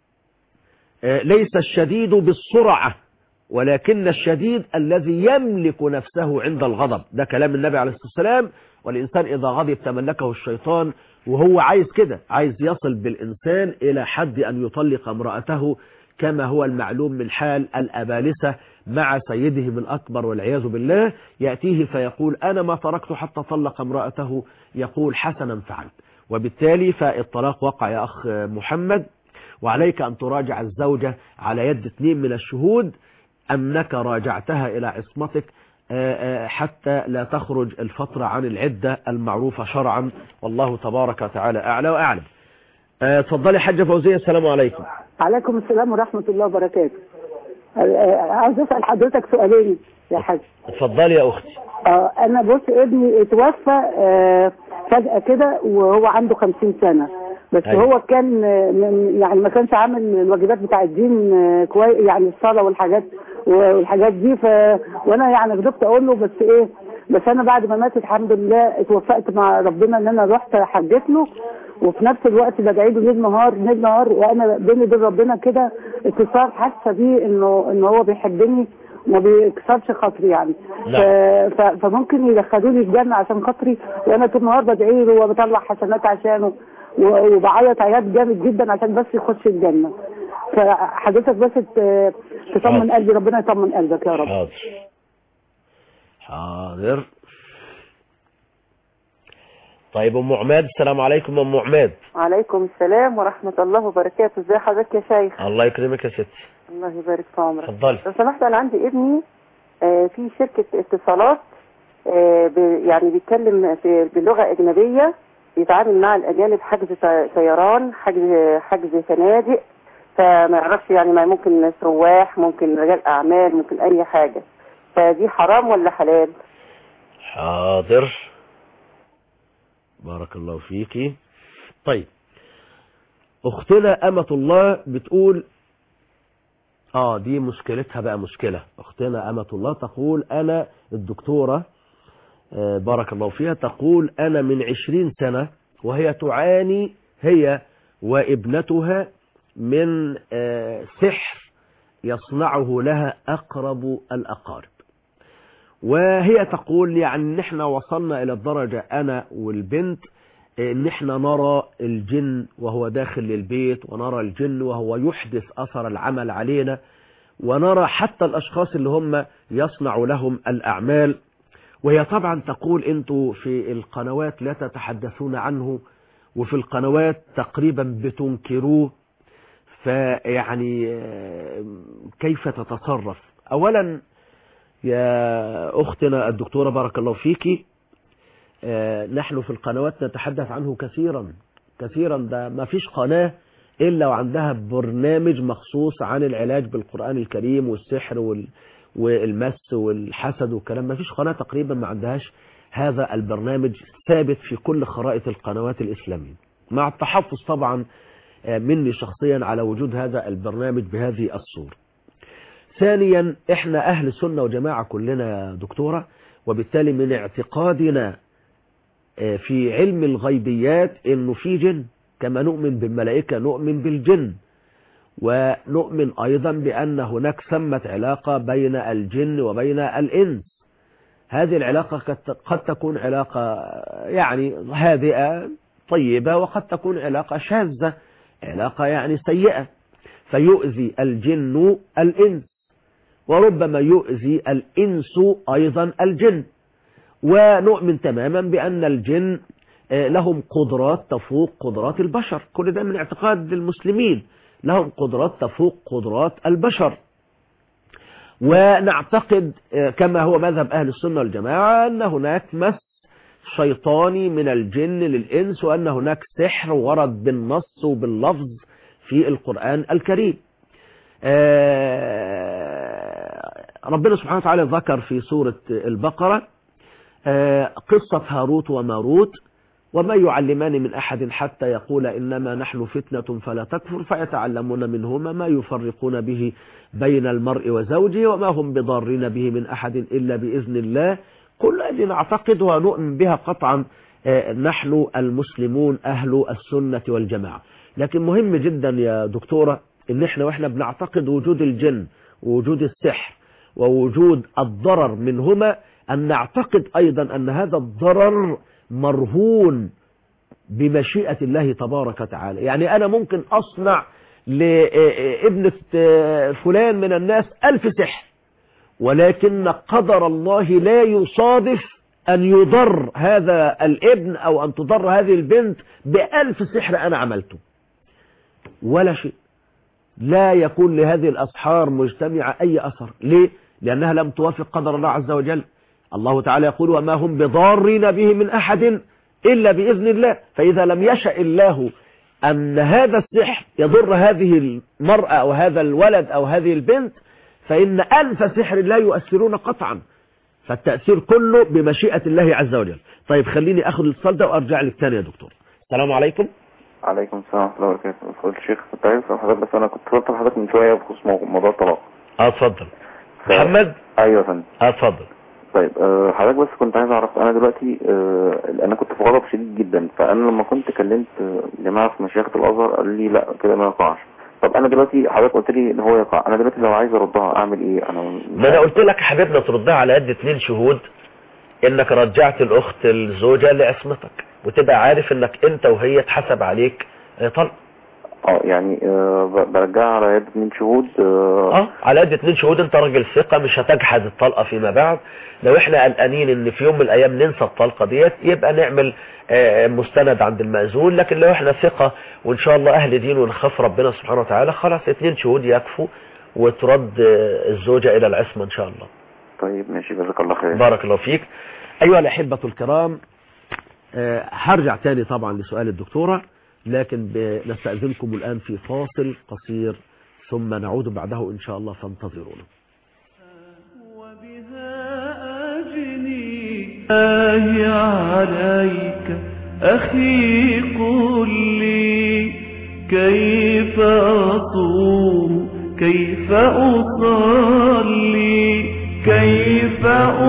ليس الشديد بالسرعة ولكن الشديد الذي يملك نفسه عند الغضب. ده كلام النبي عليه الصلاة والسلام. والإنسان إذا غضب تملكه الشيطان، وهو عايز كده، عايز يصل بالإنسان إلى حد أن يطلق امرأته، كما هو المعلوم من حال الأبالسة مع سيدهم الأكبر والعياذ بالله، يأتيه فيقول أنا ما تركت حتى طلق امرأته، يقول حسنا فعلت. وبالتالي فالطلاق وقع يا أخ محمد، وعليك أن تراجع الزوجة على يد 2 من الشهود أنك راجعتها إلى عصمتك حتى لا تخرج الفترة عن العدة المعروفة شرعا، والله تبارك وتعالى أعلى وأعلم. تفضلي حاجة فوزية. السلام عليكم. عليكم السلام ورحمة الله وبركاته. عاوز أسأل حضرتك سؤالين يا حاج. تفضلي يا أختي. أنا بص ابني اتوفى فجأة كده وهو عنده 50 سنة، بس أيوة. هو كان يعني ما كانش عامل الواجبات بتاع الدين كويس، يعني الصلاة والحاجات دي، وانا يعني غضبت اقول له بس انا بعد ما مات الحمد لله اتوفقت مع ربنا ان انا رحت حجيت له، وفي نفس الوقت بدعي له ليل نهار، وانا بيني وبين ربنا كده اتصال، حاسه بيه انه هو بيحبني وما بيكسرش خاطري يعني. فممكن يدخلوني الجنه عشان خاطري، وانا طول النهار بدعي له وبطلع حسنات عشانه وبعيط عياط جامد جدا عشان بس يخش الجنه. فحضرتك بس تطمن قلبي، ربنا يطمن قلبك يا رب. حاضر. طيب ام عماد. السلام عليكم ام عماد. وعليكم السلام ورحمة الله وبركاته. ازي حضرتك يا شيخ؟ الله يكرمك يا ستي. الله يبارك في عمرك. اتفضلي. لو سمحت، انا عندي ابني في شركة اتصالات، يعني بيتكلم بلغة اجنبية، بيتعامل مع الاجانب، حجز طيران، حجز فنادق، فما يعرفش يعني ما ممكن سواح، ممكن رجال اعمال، ممكن اي حاجة، فدي حرام ولا حلال؟ حاضر. بارك الله فيكي. طيب اختنا امة الله بتقول دي مشكلتها بقى مشكلة. اختنا امة الله تقول انا الدكتورة بارك الله فيها، تقول انا من 20 سنة وهي تعاني هي وابنتها من سحر يصنعه لها اقرب الاقارب، وهي تقول يعني نحن وصلنا الى الدرجة انا والبنت ان احنا نرى الجن وهو داخل البيت، ونرى الجن وهو يحدث اثر العمل علينا، ونرى حتى الاشخاص اللي هم يصنع لهم الاعمال. وهي طبعا تقول انتوا في القنوات لا تتحدثون عنه، وفي القنوات تقريبا بتنكروه، فيعني كيف تتصرف؟ اولا يا اختنا الدكتورة بارك الله فيكي، نحن في القنوات نتحدث عنه كثيرا، ده ما فيش قناة الا وعندها برنامج مخصوص عن العلاج بالقرآن الكريم والسحر والمس والحسد والكلام. ما فيش قناة تقريبا ما عندهاش هذا البرنامج ثابت في كل خرائط القنوات الإسلامية، مع التحفظ طبعا مني شخصيا على وجود هذا البرنامج بهذه الصورة. ثانيا احنا اهل سنة وجماعة كلنا يا دكتورة، وبالتالي من اعتقادنا في علم الغيبيات انه في جن، كما نؤمن بالملائكة نؤمن بالجن، ونؤمن أيضا بأن هناك ثمة علاقة بين الجن وبين الإنس. هذه العلاقة قد تكون علاقة يعني هادئة طيبة، وقد تكون علاقة شاذة، علاقة يعني سيئة، فيؤذي الجن الإنس، وربما يؤذي الإنس أيضا الجن. ونؤمن تماما بأن الجن لهم قدرات تفوق قدرات البشر، كل ده من اعتقاد المسلمين، لهم قدرات تفوق قدرات البشر. ونعتقد كما هو مذهب أهل السنة والجماعة أن هناك مس شيطاني من الجن للإنس، وأن هناك سحر ورد بالنص وباللفظ في القرآن الكريم. ربنا سبحانه وتعالى ذكر في سورة البقرة قصة هاروت وماروت، وما يعلمان من أحد حتى يقول إنما نحن فتنة فلا تكفر، فيتعلمون منهما ما يفرقون به بين المرء وزوجه وما هم بضارين به من أحد إلا بإذن الله. كل هذه نعتقد ونؤمن بها قطعا نحن المسلمون أهل السنة والجماعة. لكن مهم جدا يا دكتورة إن احنا وإحنا بنعتقد وجود الجن ووجود السحر ووجود الضرر منهما، أن نعتقد أيضا أن هذا الضرر مرهون بمشيئة الله تبارك وتعالى. يعني أنا ممكن أصنع لابنة فلان من الناس 1000 سحر، ولكن قدر الله لا يصادف أن يضر هذا الابن أو أن تضر هذه البنت ب1000 سحر أنا عملته ولا شيء، لا يكون لهذه الأسحار مجتمعة أي أثر. ليه؟ لأنها لم توافق قدر الله عز وجل. الله تعالى يقول وما هم بضارين به من أحد إلا بإذن الله. فإذا لم يشأ الله أن هذا السحر يضر هذه المرأة أو هذا الولد أو هذه البنت، فإن 1000 سحر لا يؤثرون قطعا، فالتأثير كله بمشيئة الله عز وجل. طيب خليني أخذ الاتصال ده وأرجع لك تاني يا دكتور. السلام عليكم. عليكم السلام ورحمة الله وبركاته. فضيلة الشيخ كنت عايز أسأل حضرتك، بس أنا كنت سألت حضرتك من شوية بخصوص موضوع الطلاق. اتفضل. محمد. أيوة يا فندم. اتفضل. طيب حضرتك بس كنت عايز أعرف، أنا دلوقتي أنا كنت في غضب شديد جدا، فأنا لما كنت كلمت جماعة في مشيخة الأزهر قال لي لا كده ما يقعش. طب أنا دلوقتي حضرتك قلت لي إن هو يقع، أنا دلوقتي لو عايز أردها أعمل إيه؟ ما أنا قلت لك يا حبيبنا تردها على قد 2 شهود إنك رجعت الأخت الزوجة لعصمتك، وتبقى عارف إنك أنت وهي اتحسب عليك طلق. يعني برجعها على يد 2 شهود. على يد 2 شهود. انت راجل ثقة مش هتجحد الطلقة فيما بعد. لو احنا قلقانين ان في يوم من الايام ننسى الطلقة ديت يبقى نعمل مستند عند المأذون، لكن لو احنا ثقة وان شاء الله اهل دين ونخاف ربنا سبحانه وتعالى خلاص 2 شهود يكفوا وترد الزوجة الى العصمة ان شاء الله. طيب ماشي، جزاك الله خير. بارك الله فيك. ايها الاحبة الكرام، هرجع تاني طبعا لسؤال الدكتورة، لكن نستأذنكم الآن في فاصل قصير ثم نعود بعده إن شاء الله، فانتظرونا. وبها أجني عليك أخي قل لي كيف أصوم كيف أصلي كيف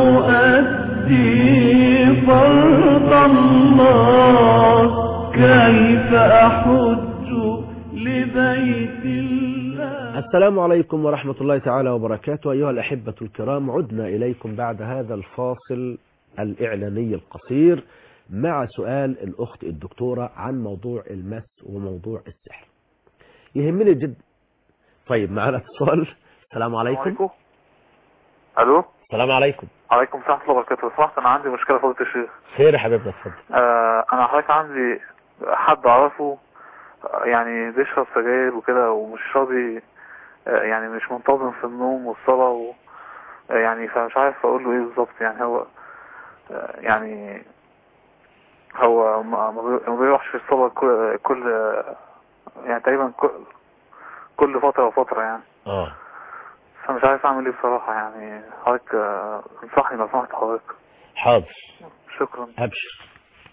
أؤدي فرض الله كيف أحج لبيت الله. السلام عليكم ورحمة الله تعالى وبركاته. أيها الأحبة الكرام، عدنا إليكم بعد هذا الفاصل الإعلاني القصير مع سؤال الأخت الدكتورة عن موضوع المس وموضوع السحر. يهمني جدا. طيب معنا اتصال. السلام عليكم. ألو. السلام عليكم. عليكم السلام ورحمة الله وبركاته. سمحت أنا عندي مشكلة فضيلة الشيخ. خير يا حبيبنا اتفضل. أنا حضرتك عندي حد أعرفه يعني بيشرب سجاير وكده ومش راضي، يعني مش منتظم في النوم والصلاة يعني فمش عارف أقول له إيه بالظبط. يعني هو ما بيروحش في الصلاة كل يعني تقريبا كل فترة وفترة يعني. فمش عارف أعمل إيه بصراحة. يعني حضرتك انصحني لو سمحت حضرتك. حاضر. شكرا. أبشر.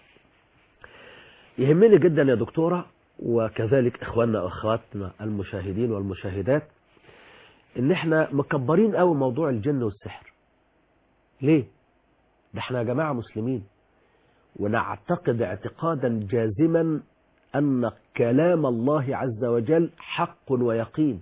يهمني جدا يا دكتورة وكذلك إخواننا وأخواتنا المشاهدين والمشاهدات إن إحنا مكبرين قوي موضوع الجن والسحر. ليه؟ ده إحنا يا جماعة مسلمين ونعتقد اعتقادا جازما أن كلام الله عز وجل حق ويقين.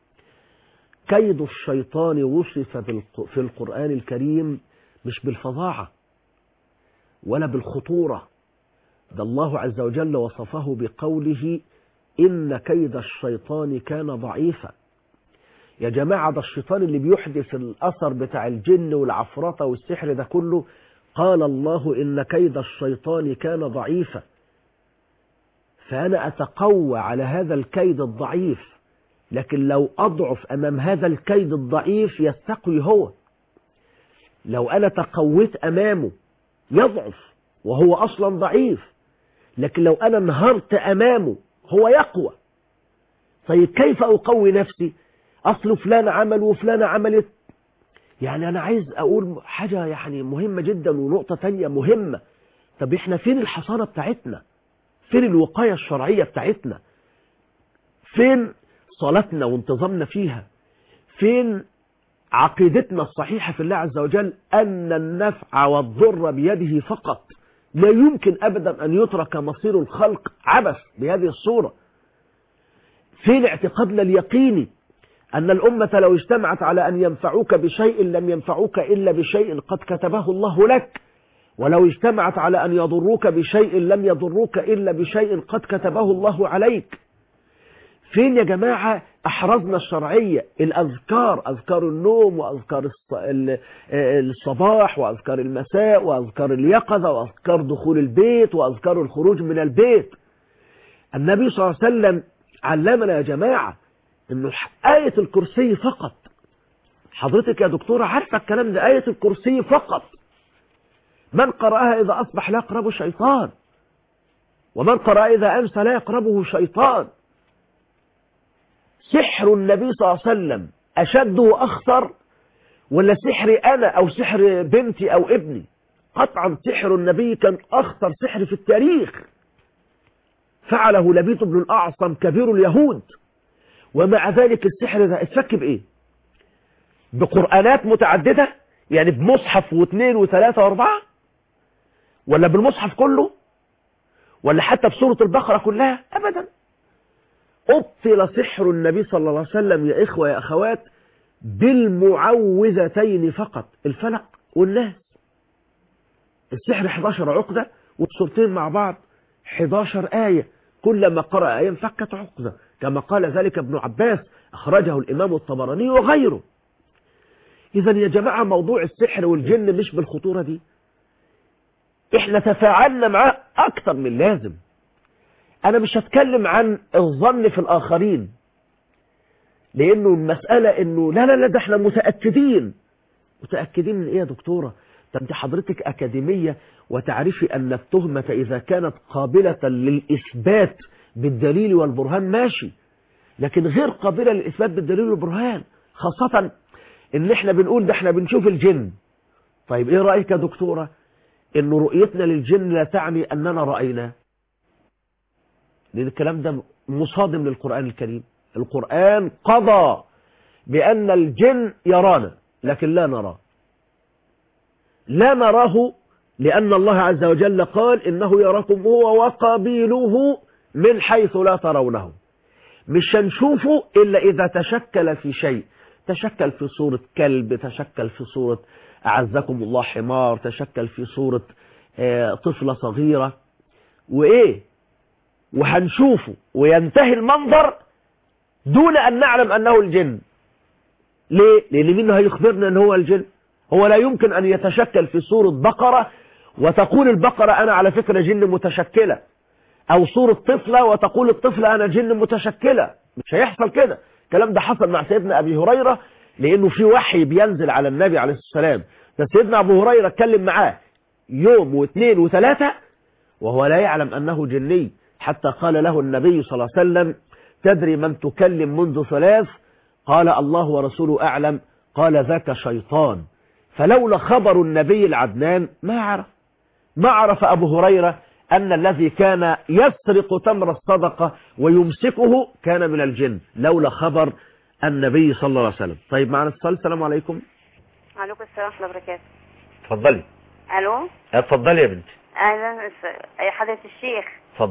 كيد الشيطان وصف في القرآن الكريم مش بالفظاعة ولا بالخطورة، ده الله عز وجل وصفه بقوله إن كيد الشيطان كان ضعيفا. يا جماعة ده الشيطان اللي بيحدث الأثر بتاع الجن والعفرطة والسحر ده كله، قال الله إن كيد الشيطان كان ضعيفا. فأنا أتقوى على هذا الكيد الضعيف، لكن لو أضعف أمام هذا الكيد الضعيف يستقوي هو. لو أنا تقويت أمامه يضعف وهو أصلا ضعيف، لكن لو أنا انهرت أمامه هو يقوى. طيب كيف أقوي نفسي؟ أصل فلان عمل وفلان عملت. يعني أنا عايز أقول حاجة يعني مهمة جدا ونقطة تانية مهمة. طب إحنا فين الحصانة بتاعتنا؟ فين الوقاية الشرعية بتاعتنا؟ فين صلاتنا وانتظامنا فيها؟ فين عقيدتنا الصحيحة في الله عز وجل أن النفع والضر بيده فقط، لا يمكن أبدا أن يترك مصير الخلق عبث بهذه الصورة؟ فين اعتقادنا اليقيني أن الأمة لو اجتمعت على أن ينفعوك بشيء لم ينفعوك إلا بشيء قد كتبه الله لك، ولو اجتمعت على أن يضروك بشيء لم يضروك إلا بشيء قد كتبه الله عليك؟ فين يا جماعة أحرزنا الشرعية؟ الأذكار، أذكار النوم وأذكار الصباح وأذكار المساء وأذكار اليقظة وأذكار دخول البيت وأذكار الخروج من البيت. النبي صلى الله عليه وسلم علمنا يا جماعة إنه آية الكرسي فقط. حضرتك يا دكتورة عارفة الكلام ده، آية الكرسي فقط من قرأها إذا أصبح لا يقربه شيطان، ومن قرأها إذا أمسى لا يقربه شيطان. سحر النبي صلى الله عليه وسلم أشد وأخطر ولا سحري أنا أو سحر بنتي أو ابني؟ قطعا سحر النبي كان أخطر سحر في التاريخ، فعله لبيد بن الأعصم كبير اليهود، ومع ذلك السحر ده اتفك بإيه؟ بقرآنات متعددة، يعني بمصحف واثنين وثلاثة واربعة، ولا بالمصحف كله، ولا حتى بسورة البقرة كلها؟ أبدا. أبطل سحر النبي صلى الله عليه وسلم يا إخوة يا أخوات بالمعوذتين فقط، الفلق والناس. السحر 11 عقدة والسورتين مع بعض 11 آية، كلما قرأ آية انفكت عقدة، كما قال ذلك ابن عباس، أخرجه الإمام الطبراني وغيره. إذا يا جماعة موضوع السحر والجن مش بالخطورة دي. إحنا تفاعلنا معاه أكثر من لازم. أنا مش هتكلم عن الظن في الآخرين، لأنه المسألة إنه لا ده إحنا متأكدين. متأكدين من إيه يا دكتورة؟ طب دي حضرتك أكاديمية وتعرفي أن التهمة إذا كانت قابلة للإثبات بالدليل والبرهان ماشي، لكن غير قابلة للإثبات بالدليل والبرهان، خاصة إن إحنا بنقول ده إحنا بنشوف الجن. طيب إيه رأيك يا دكتورة إن رؤيتنا للجن لا تعني أننا رأيناه؟ لأن الكلام ده مصادم للقرآن الكريم. القرآن قضى بأن الجن يرانا لكن لا نراه. لا نراه لأن الله عز وجل قال إنه يراكم هو وقبيله من حيث لا ترونه. مش هنشوفه إلا إذا تشكل في شيء، تشكل في صورة كلب، تشكل في صورة أعزكم الله حمار، تشكل في صورة طفلة صغيرة، وإيه وهنشوفه وينتهي المنظر دون أن نعلم أنه الجن. ليه؟ لأن مين هيخبرنا أن هو الجن؟ هو لا يمكن أن يتشكل في صورة بقرة وتقول البقرة أنا على فكرة جن متشكلة، أو صورة طفلة وتقول الطفلة أنا جن متشكلة. مش هيحصل كده. الكلام ده حصل مع سيدنا أبي هريرة، لأنه في وحي بينزل على النبي عليه السلام. فسيدنا أبو هريرة اتكلم معاه يوم واثنين وثلاثة وهو لا يعلم أنه جني، حتى قال له النبي صلى الله عليه وسلم تدري من تكلم منذ 3؟ قال الله ورسوله أعلم. قال ذاك شيطان. فلولا خبر النبي العدنان ما عرف أبو هريرة أن الذي كان يسرق تمر الصدقة ويمسكه كان من الجن، لولا خبر النبي صلى الله عليه وسلم. طيب معنا اتصال. السلام عليكم. عليكم السلام ورحمة الله وبركاته. اتفضلي. الو. اتفضلي يا بنتي. اهلا يا حضرة الشيخ. اتفضلي.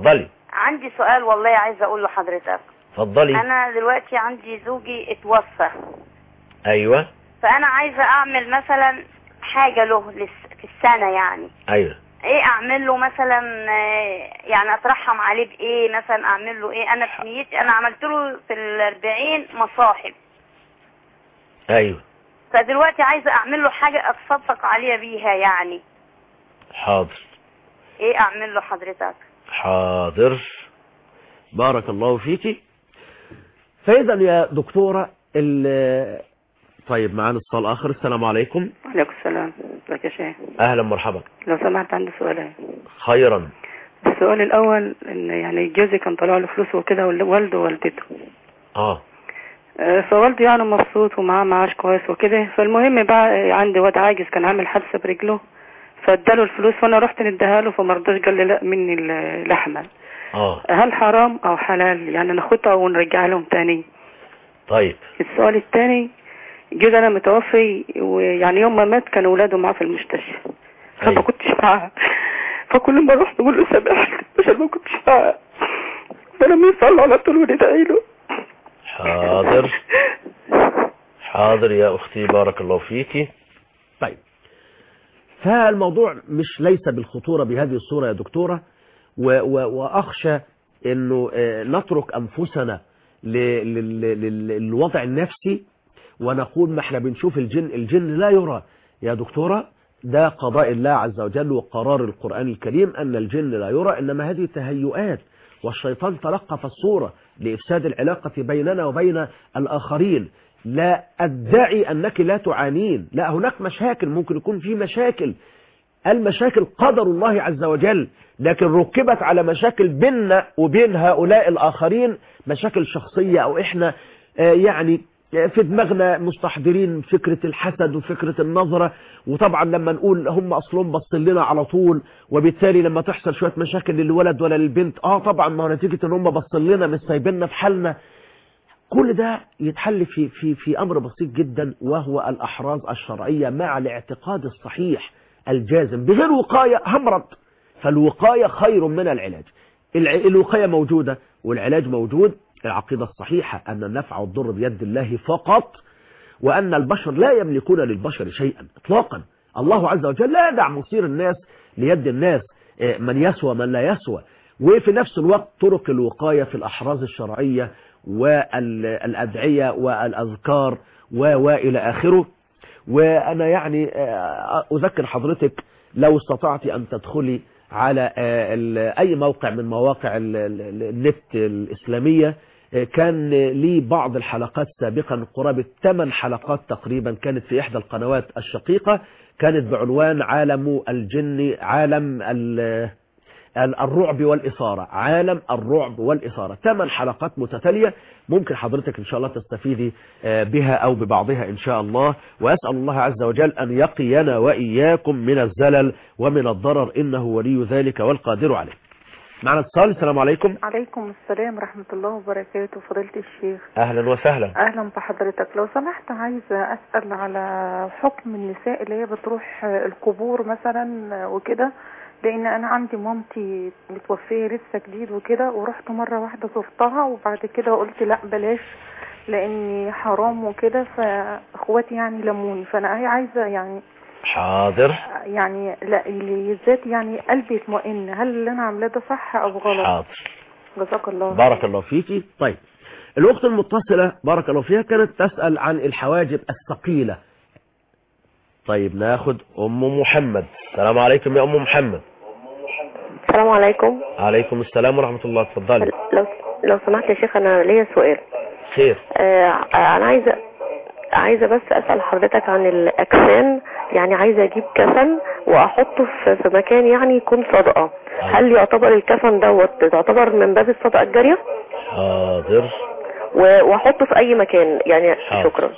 عندي سؤال والله عايزه اقول لحضرتك. اتفضلي. انا دلوقتي عندي زوجي اتوفى. ايوه. فانا عايزه اعمل مثلا حاجه له في السنه يعني. ايوه. ايه اعمل له مثلا؟ يعني اترحم عليه بايه مثلا؟ اعمل له ايه؟ انا في نيتي انا عملت له في 40 مصاحب. ايوه. فدلوقتي عايزه اعمل له حاجه اتصدق عليها بيها يعني. حاضر. ايه اعمل له حضرتك؟ حاضر. بارك الله فيكي. فاذا يا دكتوره طيب معانا اتصال اخر. السلام عليكم. وعليكم السلام. ازيك يا شيخ؟ اهلا مرحبا. لو سمحت عندي سؤالين. خيرا. السؤال الاول ان يعني جوزي كان طالع له فلوس وكده والده ووالدته. فوالدي يعني مبسوط ومعاه معاش كويس وكده. فالمهم بقى عندي واد عاجز كان عامل حادثه برجله فاداله الفلوس وانا رحت نديها له فما رضاش قال لي لا مني اللحمه. هل حرام او حلال يعني ناخدها ونرجعها لهم تاني؟ طيب. السؤال الثاني جوزي انا متوفي ويعني يوم ما مات كان اولاده معاه في المستشفى فما كنتش معاه. فكل ما اروح نقول له سامحني عشان ما كنتش معاه. فلما يصلوا على طول وندعي له. حاضر. حاضر يا اختي بارك الله فيكي. طيب فالموضوع ليس بالخطورة بهذه الصورة يا دكتورة واخشى انه نترك انفسنا للوضع النفسي ونقول ما احنا بنشوف الجن لا يرى يا دكتورة. ده قضاء الله عز وجل وقرار القرآن الكريم أن الجن لا يرى، إنما هذه تهيؤات والشيطان تلقف الصورة لإفساد العلاقة بيننا وبين الآخرين. لا أدعي أنك لا تعانين، لا هناك مشاكل، ممكن يكون في مشاكل، المشاكل قدر الله عز وجل، لكن ركبت على مشاكل بيننا وبين هؤلاء الآخرين، مشاكل شخصية أو إحنا يعني في دماغنا مستحضرين فكرة الحسد وفكرة النظرة. وطبعا لما نقول هم أصلهم بصين لنا على طول، وبالتالي لما تحصل شوية مشاكل للولد ولا للبنت طبعا ما هو نتيجة ان هم بصين لنا مش سايبيننا في حالنا. كل ده يتحل في أمر بسيط جدا، وهو الأحراز الشرعية مع الاعتقاد الصحيح الجازم. بغير وقاية همرض، فالوقاية خير من العلاج. الوقاية موجودة والعلاج موجود. العقيدة الصحيحة أن النفع والضر بيد الله فقط، وأن البشر لا يملكون للبشر شيئا إطلاقا. الله عز وجل لا يدع مصير الناس ليد الناس، من يسوى من لا يسوى. وفي نفس الوقت طرق الوقاية في الأحراز الشرعية والأدعية والأذكار وإلى آخره. وأنا يعني أذكر حضرتك لو استطعت أن تدخلي على أي موقع من مواقع النت الإسلامية، كان لي بعض الحلقات سابقا قرابة 8 حلقات تقريبا كانت في إحدى القنوات الشقيقة، كانت بعنوان عالم الجن، عالم الرعب والإثارة، عالم الرعب والإثارة. 8 حلقات متتالية، ممكن حضرتك إن شاء الله تستفيدي بها أو ببعضها إن شاء الله. وأسأل الله عز وجل أن يقينا وإياكم من الزلل ومن الضرر، إنه ولي ذلك والقادر عليه. معنا اتصال. السلام عليكم. عليكم السلام ورحمة الله وبركاته. فضيلة الشيخ أهلا وسهلا. أهلا بحضرتك. لو سمحت عايزة أسأل على حكم النساء اللي هي بتروح القبور مثلا وكده، لأن أنا عندي مامتي متوفية لسه جديد وكده، ورحت مرة واحدة زرتها وبعد كده قلت لا بلاش لأني حرام وكده، فأخواتي يعني لموني، فأنا عايزة يعني حاضر يعني لا اللي ذات يعني قلبي يطمئن، هل اللي أنا عاملاه ده صح أو غلط؟ حاضر. جزاك الله بارك الله فيكي. طيب الأخت المتصلة بارك الله فيها كانت تسأل عن الحواجب الثقيلة. طيب ناخد أم محمد. السلام عليكم يا أم محمد. السلام عليكم. عليكم السلام ورحمة الله. اتفضلي. لو سمحت يا شيخ أنا ليا سؤال. خير. أنا عايزة بس أسأل حضرتك عن الأكفان، يعني عايزة أجيب كفن وأحطه في مكان يعني يكون صدقة. هل يعتبر الكفن دوت تعتبر من باب الصدقة الجارية؟ حاضر. وأحطه في أي مكان يعني. حاضر. شكرا.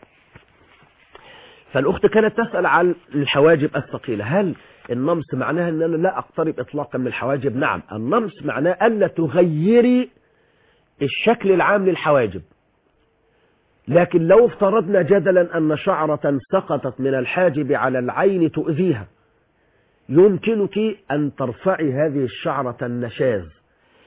فالأخت كانت تسأل عن الحواجب الثقيلة. هل النمس معناها أن أنا لا أقترب إطلاقا من الحواجب؟ نعم، النمس معناه ألا تغيري الشكل العام للحواجب. لكن لو افترضنا جدلا أن شعرة سقطت من الحاجب على العين تؤذيها، يمكنك أن ترفعي هذه الشعرة النشاز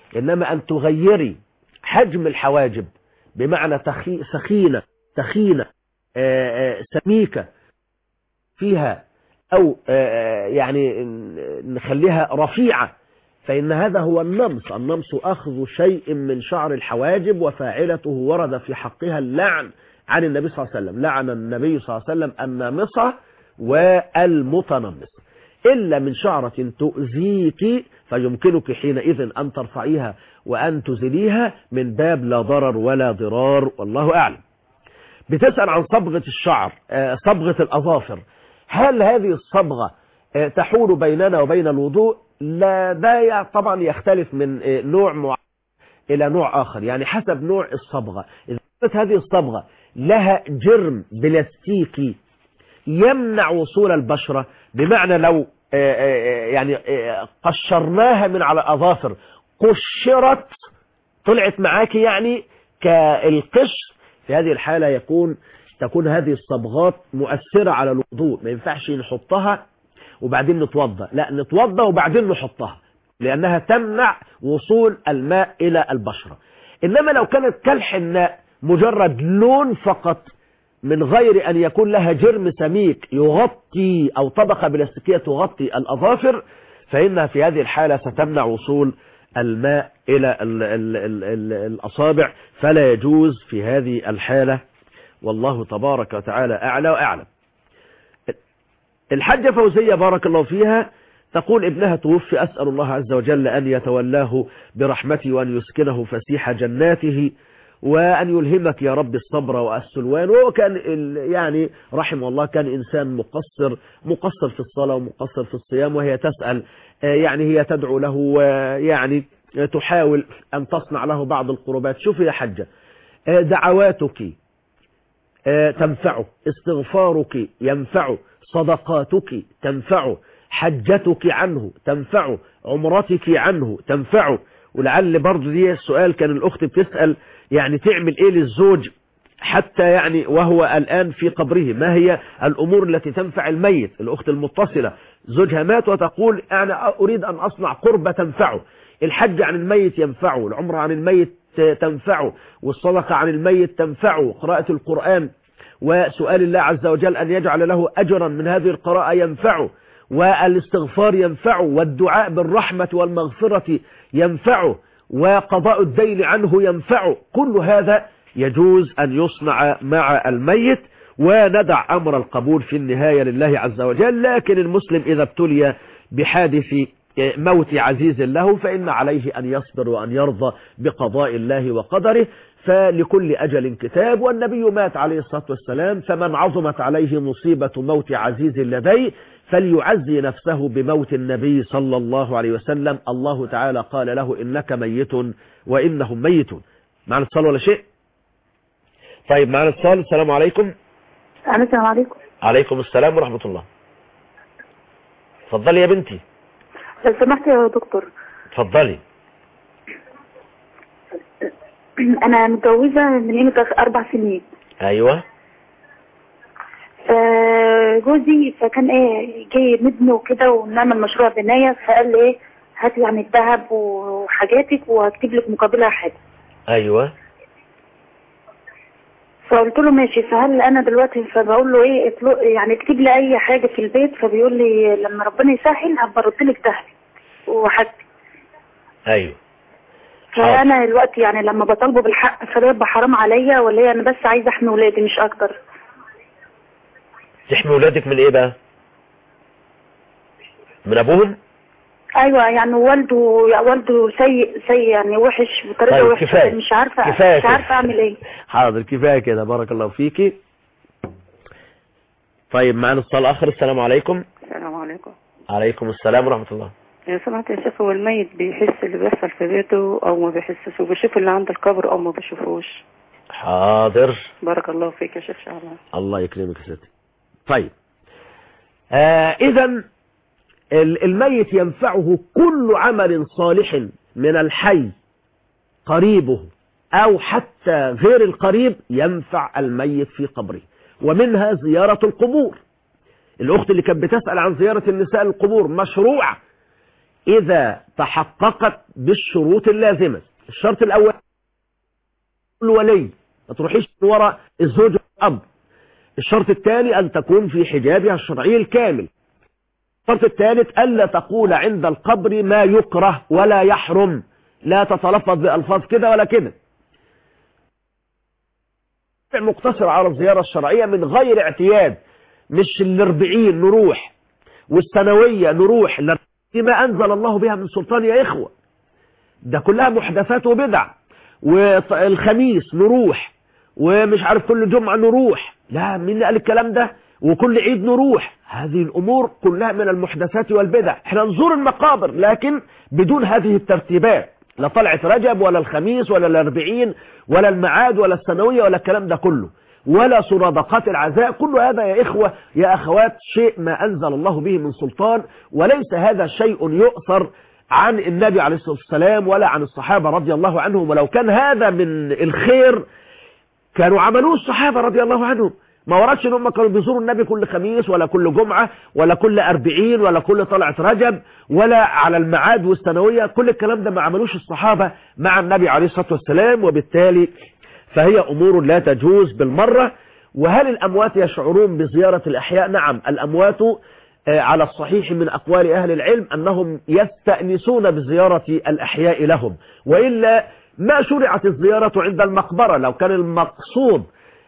إنما أن تغيري حجم الحواجب بمعنى تخينة سميكة فيها، أو يعني نخليها رفيعة، فإن هذا هو النمص. النمص أخذ شيء من شعر الحواجب، وفاعلته ورد في حقها اللعن عن النبي صلى الله عليه وسلم. لعن النبي صلى الله عليه وسلم النامصة والمتنمص. إلا من شعرة تؤذيك فيمكنك حينئذ أن ترفعيها وأن تزيليها من باب لا ضرر ولا ضرار، والله أعلم. بتسأل عن صبغة الشعر، صبغة الأظافر، هل هذه الصبغة تحول بيننا وبين الوضوء؟ لا، ده طبعا يختلف من نوع معين إلى نوع آخر، يعني حسب نوع الصبغة. إذا كانت هذه الصبغة لها جرم بلاستيكي يمنع وصول البشرة، بمعنى لو يعني قشرناها من على الأظافر، قشرت طلعت معاك يعني كالقشر، في هذه الحالة تكون هذه الصبغات مؤثرة على الوضوء. ما ينفعش نحطها وبعدين نتوضأ، لا، نتوضأ وبعدين نحطها، لأنها تمنع وصول الماء إلى البشرة. إنما لو كانت كالحناء مجرد لون فقط من غير أن يكون لها جرم سميك يغطي، أو طبقة بلاستيكية تغطي الأظافر، فإنها في هذه الحالة ستمنع وصول الماء إلى الأصابع، فلا يجوز في هذه الحالة، والله تبارك وتعالى أعلى وأعلم. الحجة فوزية بارك الله فيها تقول ابنها توفي، أسأل الله عز وجل أن يتولاه برحمته وأن يسكنه فسيح جناته، وأن يلهمك يا رب الصبر والسلوان. وهو كان يعني رحمه الله كان إنسان مقصر في الصلاة ومقصر في الصيام، وهي تسأل يعني هي تدعو له، ويعني تحاول أن تصنع له بعض القربات. شوفي يا حجة، دعواتك تنفعه، استغفارك ينفعه، صدقاتك تنفعه، حجتك عنه تنفعه، عمرتك عنه تنفعه. ولعل برضو دي السؤال كان الأخت بتسأل، يعني تعمل إيه للزوج حتى يعني وهو الآن في قبره؟ ما هي الأمور التي تنفع الميت؟ الأخت المتصلة زوجها مات وتقول أنا أريد أن أصنع قربة تنفعه. الحج عن الميت ينفعه، العمرة عن الميت تنفعه، والصدقة عن الميت تنفعه، قراءة القرآن وسؤال الله عز وجل أن يجعل له أجرا من هذه القراءة ينفعه، والاستغفار ينفعه، والدعاء بالرحمة والمغفرة ينفعه، وقضاء الدين عنه ينفعه. كل هذا يجوز أن يصنع مع الميت، وندع أمر القبول في النهاية لله عز وجل. لكن المسلم إذا ابتلي بحادث موت عزيز له فإن عليه أن يصبر وأن يرضى بقضاء الله وقدره، فلكل أجل كتاب. والنبي مات عليه الصلاة والسلام، فمن عظمت عليه مصيبة موت عزيز لديه فليعزي نفسه بموت النبي صلى الله عليه وسلم. الله تعالى قال له إنك ميت وإنهم ميتون. معنا اتصال ولا شيء؟ طيب معنا اتصال. السلام عليكم. السلام عليكم. عليكم السلام ورحمة الله. اتفضلي يا بنتي. لو سمحت يا دكتور. اتفضلي. أنا متجوزة من قيمة 4 سنين. أيوة. جوزي فكان جاي ندمه وكده ونعمل مشروع بناية، فقال لي هاتي يعني الذهب وحاجاتك وهكتب لك مقابلها حاجة. أيوة. فقلت له ماشي. فهل أنا دلوقتي فبقول له يعني اكتب لي أي حاجة في البيت، فبيقول لي لما ربنا يسهل هبرد لك ذهبي وحاجتي. أيوة. فأنا دلوقتي يعني لما بطالبه بالحق فده يبقى حرام عليا، ولا أنا بس عايزة أحمي ولادي مش أكتر؟ تحمي ولادك من إيه بقى؟ من أبوهم؟ ايوه، يعني والده سيء يعني وحش بطريقه طيب وحشه. كفاية. مش عارفه اعمل ايه. حاضر، كفايه كده، بارك الله فيكي. طيب معنا اتصال اخر. السلام عليكم. السلام عليكم. عليكم السلام ورحمه الله. يا سمعت يا شيخ، هو الميت بيحس اللي بيحصل في بيته او ما بيحسش، وبيشوف اللي عند القبر او ما بيشوفوش؟ حاضر، بارك الله فيك يا شيخ شعبان. الله يكرمك يا ستي. طيب اذا الميت ينفعه كل عمل صالح من الحي قريبه أو حتى غير القريب ينفع الميت في قبره، ومنها زيارة القبور. الأخت اللي كانت بتسأل عن زيارة النساء القبور مشروعة، إذا تحققت بالشروط اللازمة. الشرط الأول الولي، ما تروحيش وراء الزوج والأب. الشرط الثاني أن تكون في حجابها الشرعي الكامل. الشرط الثالث ألا تقول عند القبر ما يكره ولا يحرم، لا تتلفظ بألفاظ كده ولا كده. مقتصر على الزيارة الشرعية من غير اعتياد، مش 40 نروح والسنوية نروح ما أنزل الله بها من سلطان يا إخوة، ده كلها محدثات وبدع. والخميس نروح ومش عارف كل جمعة نروح، لا مين قال الكلام ده؟ وكل عيد نروح، هذه الأمور كلها من المحدثات والبدع. احنا نزور المقابر لكن بدون هذه الترتيبات، لا طلعت رجب ولا الخميس ولا 40 ولا المعاد ولا السنوية ولا الكلام ده كله، ولا سرادقات العزاء. كل هذا يا إخوة يا أخوات شيء ما أنزل الله به من سلطان، وليس هذا شيء يؤثر عن النبي عليه الصلاة والسلام ولا عن الصحابة رضي الله عنهم. ولو كان هذا من الخير كانوا عملوه الصحابة رضي الله عنهم. ما وردش ان هم كانوا بيزوروا النبي كل خميس ولا كل جمعة ولا كل 40 ولا كل طلعة رجب ولا على المعاد والسنوية، كل الكلام ده ما عملوش الصحابة مع النبي عليه الصلاة والسلام، وبالتالي فهي أمور لا تجوز بالمرة. وهل الأموات يشعرون بزيارة الأحياء؟ نعم، الأموات على الصحيح من أقوال أهل العلم أنهم يستأنسون بزيارة الأحياء لهم، وإلا ما شرعت الزيارة عند المقبرة. لو كان المقصود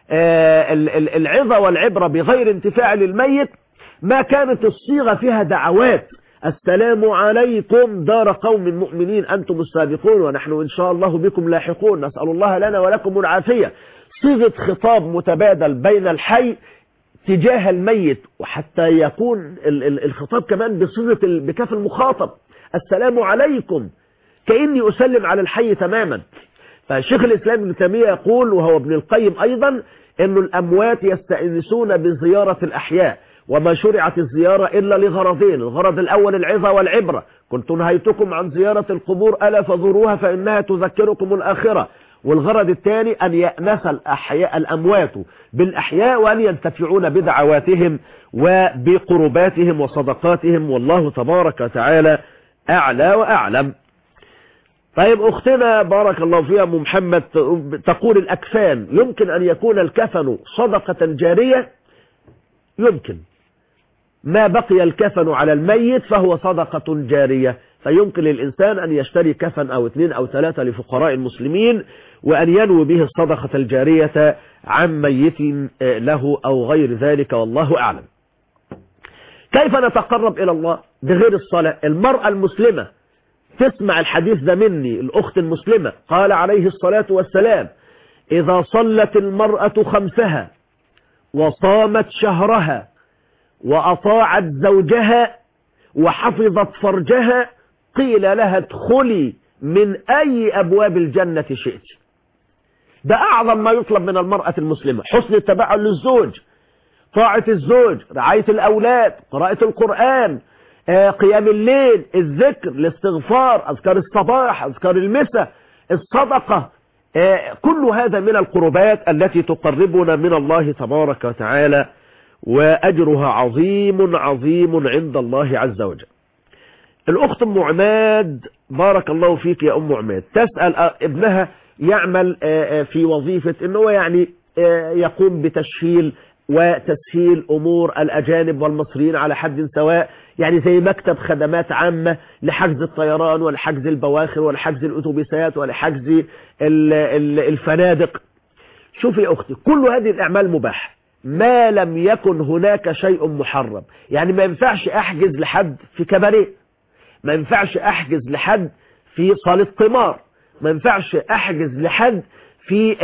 العظة والعبرة بغير انتفاع للميت ما كانت الصيغة فيها دعوات: السلام عليكم دار قوم مؤمنين أنتم السابقون ونحن إن شاء الله بكم لاحقون، نسأل الله لنا ولكم العافية. صيغة خطاب متبادل بين الحي تجاه الميت، وحتى يكون الخطاب كمان بصيغة بكاف المخاطب، السلام عليكم، كأني أسلم على الحي تماما. فشيخ الإسلام ابن تيمية يقول، وهو ابن القيم أيضا، أن الأموات يستأنسون بزيارة الأحياء، وما شرعت الزيارة إلا لغرضين: الغرض الأول العظة والعبرة، كنت نهيتكم عن زيارة القبور ألا فزوروها فإنها تذكركم الآخرة. والغرض الثاني أن يأنس الأموات بالأحياء وأن ينتفعون بدعواتهم وبقرباتهم وصدقاتهم، والله تبارك وتعالى أعلى وأعلم. طيب أختنا بارك الله فيها أم محمد تقول: الأكفان يمكن أن يكون الكفن صدقة جارية؟ يمكن، ما بقي الكفن على الميت فهو صدقة جارية، فيمكن للإنسان أن يشتري كفن أو 2 أو 3 لفقراء المسلمين وأن ينوي به الصدقة الجارية عن ميت له أو غير ذلك، والله أعلم. كيف نتقرب إلى الله بغير الصلاة؟ المرأة المسلمة تسمع الحديث ده مني، الأخت المسلمة، قال عليه الصلاة والسلام: إذا صلت المرأة 5 وصامت شهرها وأطاعت زوجها وحفظت فرجها قيل لها ادخلي من أي أبواب الجنة شئت. ده أعظم ما يطلب من المرأة المسلمة: حسن التبع للزوج، طاعة الزوج، رعاية الأولاد، قراءة القرآن، قيام الليل، الذكر، الاستغفار، أذكار الصباح، أذكار المساء، الصدقة، كل هذا من القربات التي تقربنا من الله تبارك وتعالى، وأجرها عظيم عظيم عند الله عز وجل. الأخت أم عماد بارك الله فيك يا أم عماد تسأل ابنها يعمل في وظيفة أنه يعني يقوم بتشهيل وتسهيل أمور الأجانب والمصريين على حد سواء، يعني زي مكتب خدمات عامة لحجز الطيران ولحجز البواخر ولحجز الأتوبيسات ولحجز الفنادق. شوفي يا أختي، كل هذه الأعمال مباحة ما لم يكن هناك شيء محرم. يعني ما ينفعش أحجز لحد في كباريه، ما ينفعش أحجز لحد في صالة قمار، ما ينفعش أحجز لحد في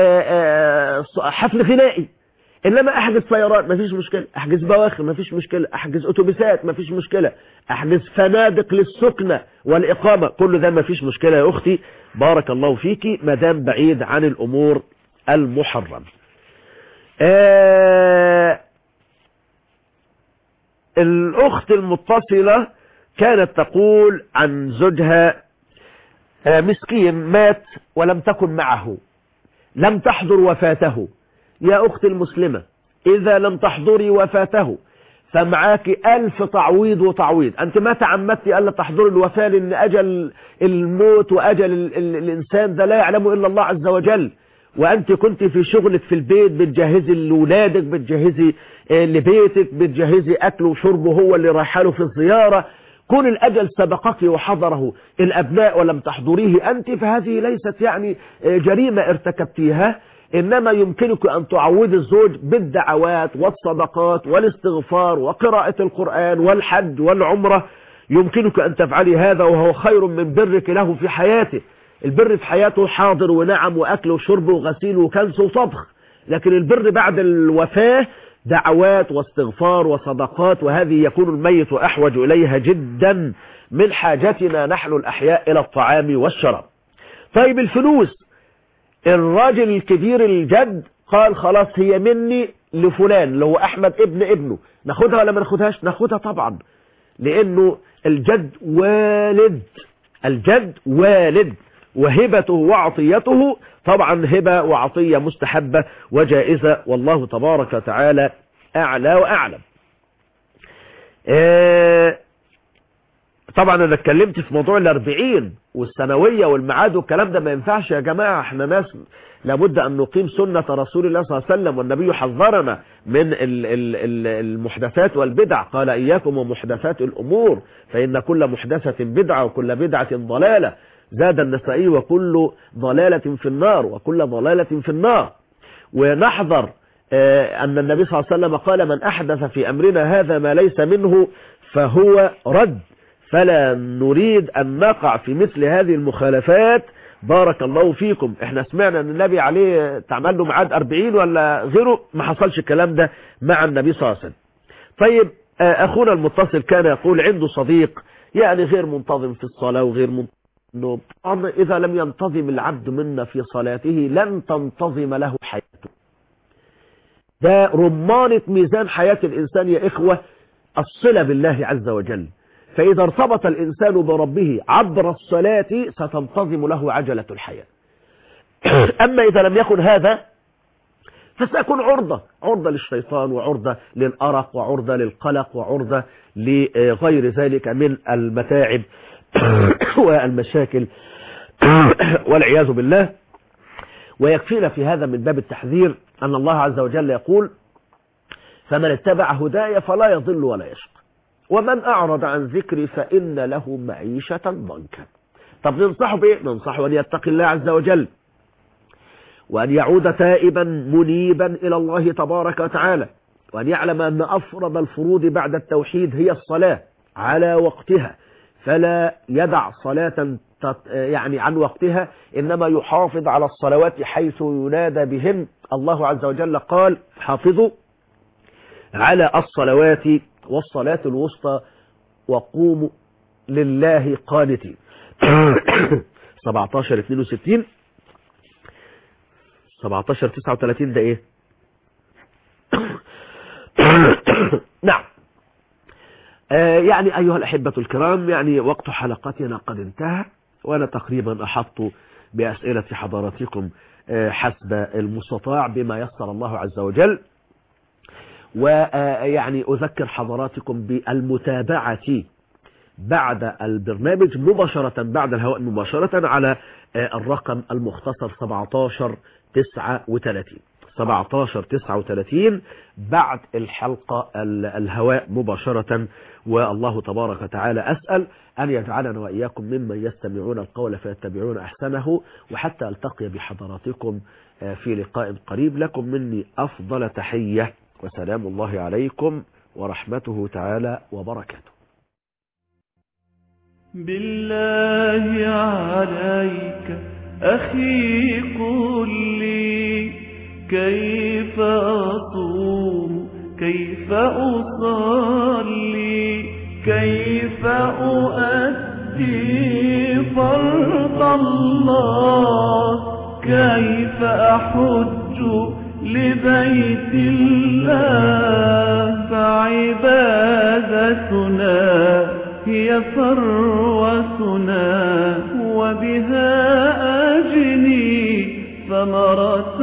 حفل غنائي. إنما أحجز طيران ما فيش مشكلة، أحجز بواخر ما فيش مشكلة، أحجز أتوبيسات ما فيش مشكلة، أحجز فنادق للسكنة والإقامة، كل ده ما فيش مشكلة يا أختي بارك الله فيكي، ما دام بعيد عن الأمور المحرمة. الأخت المتصلة كانت تقول عن زوجها مسكين مات ولم تكن معه، لم تحضر وفاته. يا أختي المسلمة، إذا لم تحضري وفاته فمعاك 1000 تعويض وتعويض. أنت ما تعمدت ألا تحضر الوفاة، لأن أجل الموت وأجل الإنسان ده لا يعلمه إلا الله عز وجل. وأنت كنت في شغلك في البيت، بتجهزي لأولادك، بتجهزي لبيتك، بتجهزي أكل وشرب، هو اللي رايحاله في الزيارة. كون الأجل سبقك وحضره الأبناء ولم تحضريه أنت، فهذه ليست يعني جريمة ارتكبتيها، إنما يمكنك أن تعوض الزوج بالدعوات والصدقات والاستغفار وقراءة القرآن والحج والعمرة. يمكنك أن تفعلي هذا، وهو خير من برك له في حياته. البر في حياته حاضر ونعم وأكل وشرب وغسيل وكنس وطبخ، لكن البر بعد الوفاة دعوات واستغفار وصدقات، وهذه يكون الميت أحوج إليها جدا من حاجتنا نحن الأحياء إلى الطعام والشراب. طيب الفلوس، الراجل الكبير الجد قال خلاص هي مني لفلان اللي هو أحمد ابن ابنه، ناخدها ولا ما ناخدهاش؟ ناخدها طبعا، لأنه الجد والد، الجد والد، وهبته وعطيته طبعا هبة وعطية مستحبة وجائزة، والله تبارك وتعالى أعلى وأعلم. طبعا أنا اتكلمت في موضوع 40 والسنوية والمعاد والكلام ده ما ينفعش يا جماعة، احنا ناس لابد أن نقيم سنة رسول الله صلى الله عليه وسلم، والنبي حذرنا من المحدثات والبدع، قال إياكم ومحدثات الأمور فإن كل محدثة بدعة وكل بدعة ضلالة. زاد النسائي وكل ضلالة في النار وكل ضلالة في النار. ونحذر أن النبي صلى الله عليه وسلم قال من أحدث في أمرنا هذا ما ليس منه فهو رد، فلا نريد أن نقع في مثل هذه المخالفات. بارك الله فيكم. احنا سمعنا أن النبي عليه تعمل له معاد 40 ولا غيره، ما حصلش الكلام ده مع النبي صلى الله عليه وسلم. طيب أخونا المتصل كان يقول عنده صديق يعني غير منتظم في الصلاة وغير منتظم. إذا لم ينتظم العبد منا في صلاته لن تنتظم له حياته. ده رمانة ميزان حياة الإنسان يا إخوة، الصلة بالله عز وجل. فإذا ارتبط الإنسان بربه عبر الصلاة ستنتظم له عجلة الحياة. أما إذا لم يكن هذا فسيكون عرضة للشيطان، وعرضة للأرق، وعرضة للقلق، وعرضة لغير ذلك من المتاعب والمشاكل والعياذ بالله. ويكفينا في هذا من باب التحذير أن الله عز وجل يقول فمن اتبع هداي فلا يضل ولا يشقى ومن أعرض عن ذكري فإن له معيشة ضنكا. طب ننصحه بإيه؟ ننصحه أن يتقي الله عز وجل، وأن يعود تائبا منيبا إلى الله تبارك وتعالى، وأن يعلم أن أفرض الفروض بعد التوحيد هي الصلاة على وقتها، فلا يدع صلاة يعني عن وقتها، إنما يحافظ على الصلوات حيث ينادى بهن. الله عز وجل قال حافظوا على الصلوات والصلاة الوسطى وقوموا لله قانتين. 17:62 17:39 ده ايه؟ نعم. يعني أيها الأحبة الكرام، يعني وقت حلقتنا قد انتهى، وأنا تقريبا أحطت بأسئلة حضراتكم حسب المستطاع بما يسر الله عز وجل. ويعني أذكر حضراتكم بالمتابعة بعد البرنامج مباشرة بعد الهواء مباشرة على الرقم المختصر 1739 بعد الحلقة الهواء مباشرة. والله تبارك وتعالى أسأل أن يجعلنا وإياكم ممن يستمعون القول فيتبعون أحسنه. وحتى ألتقي بحضراتكم في لقاء قريب، لكم مني أفضل تحية، وسلام الله عليكم ورحمته تعالى وبركاته. بالله عليك أخي قل لي كيف أصوم، كيف أصلي، كيف أؤدي فرض الله، كيف أحج لبيت الله. فعبادتنا هي ثروتنا وبها أجني ثمرة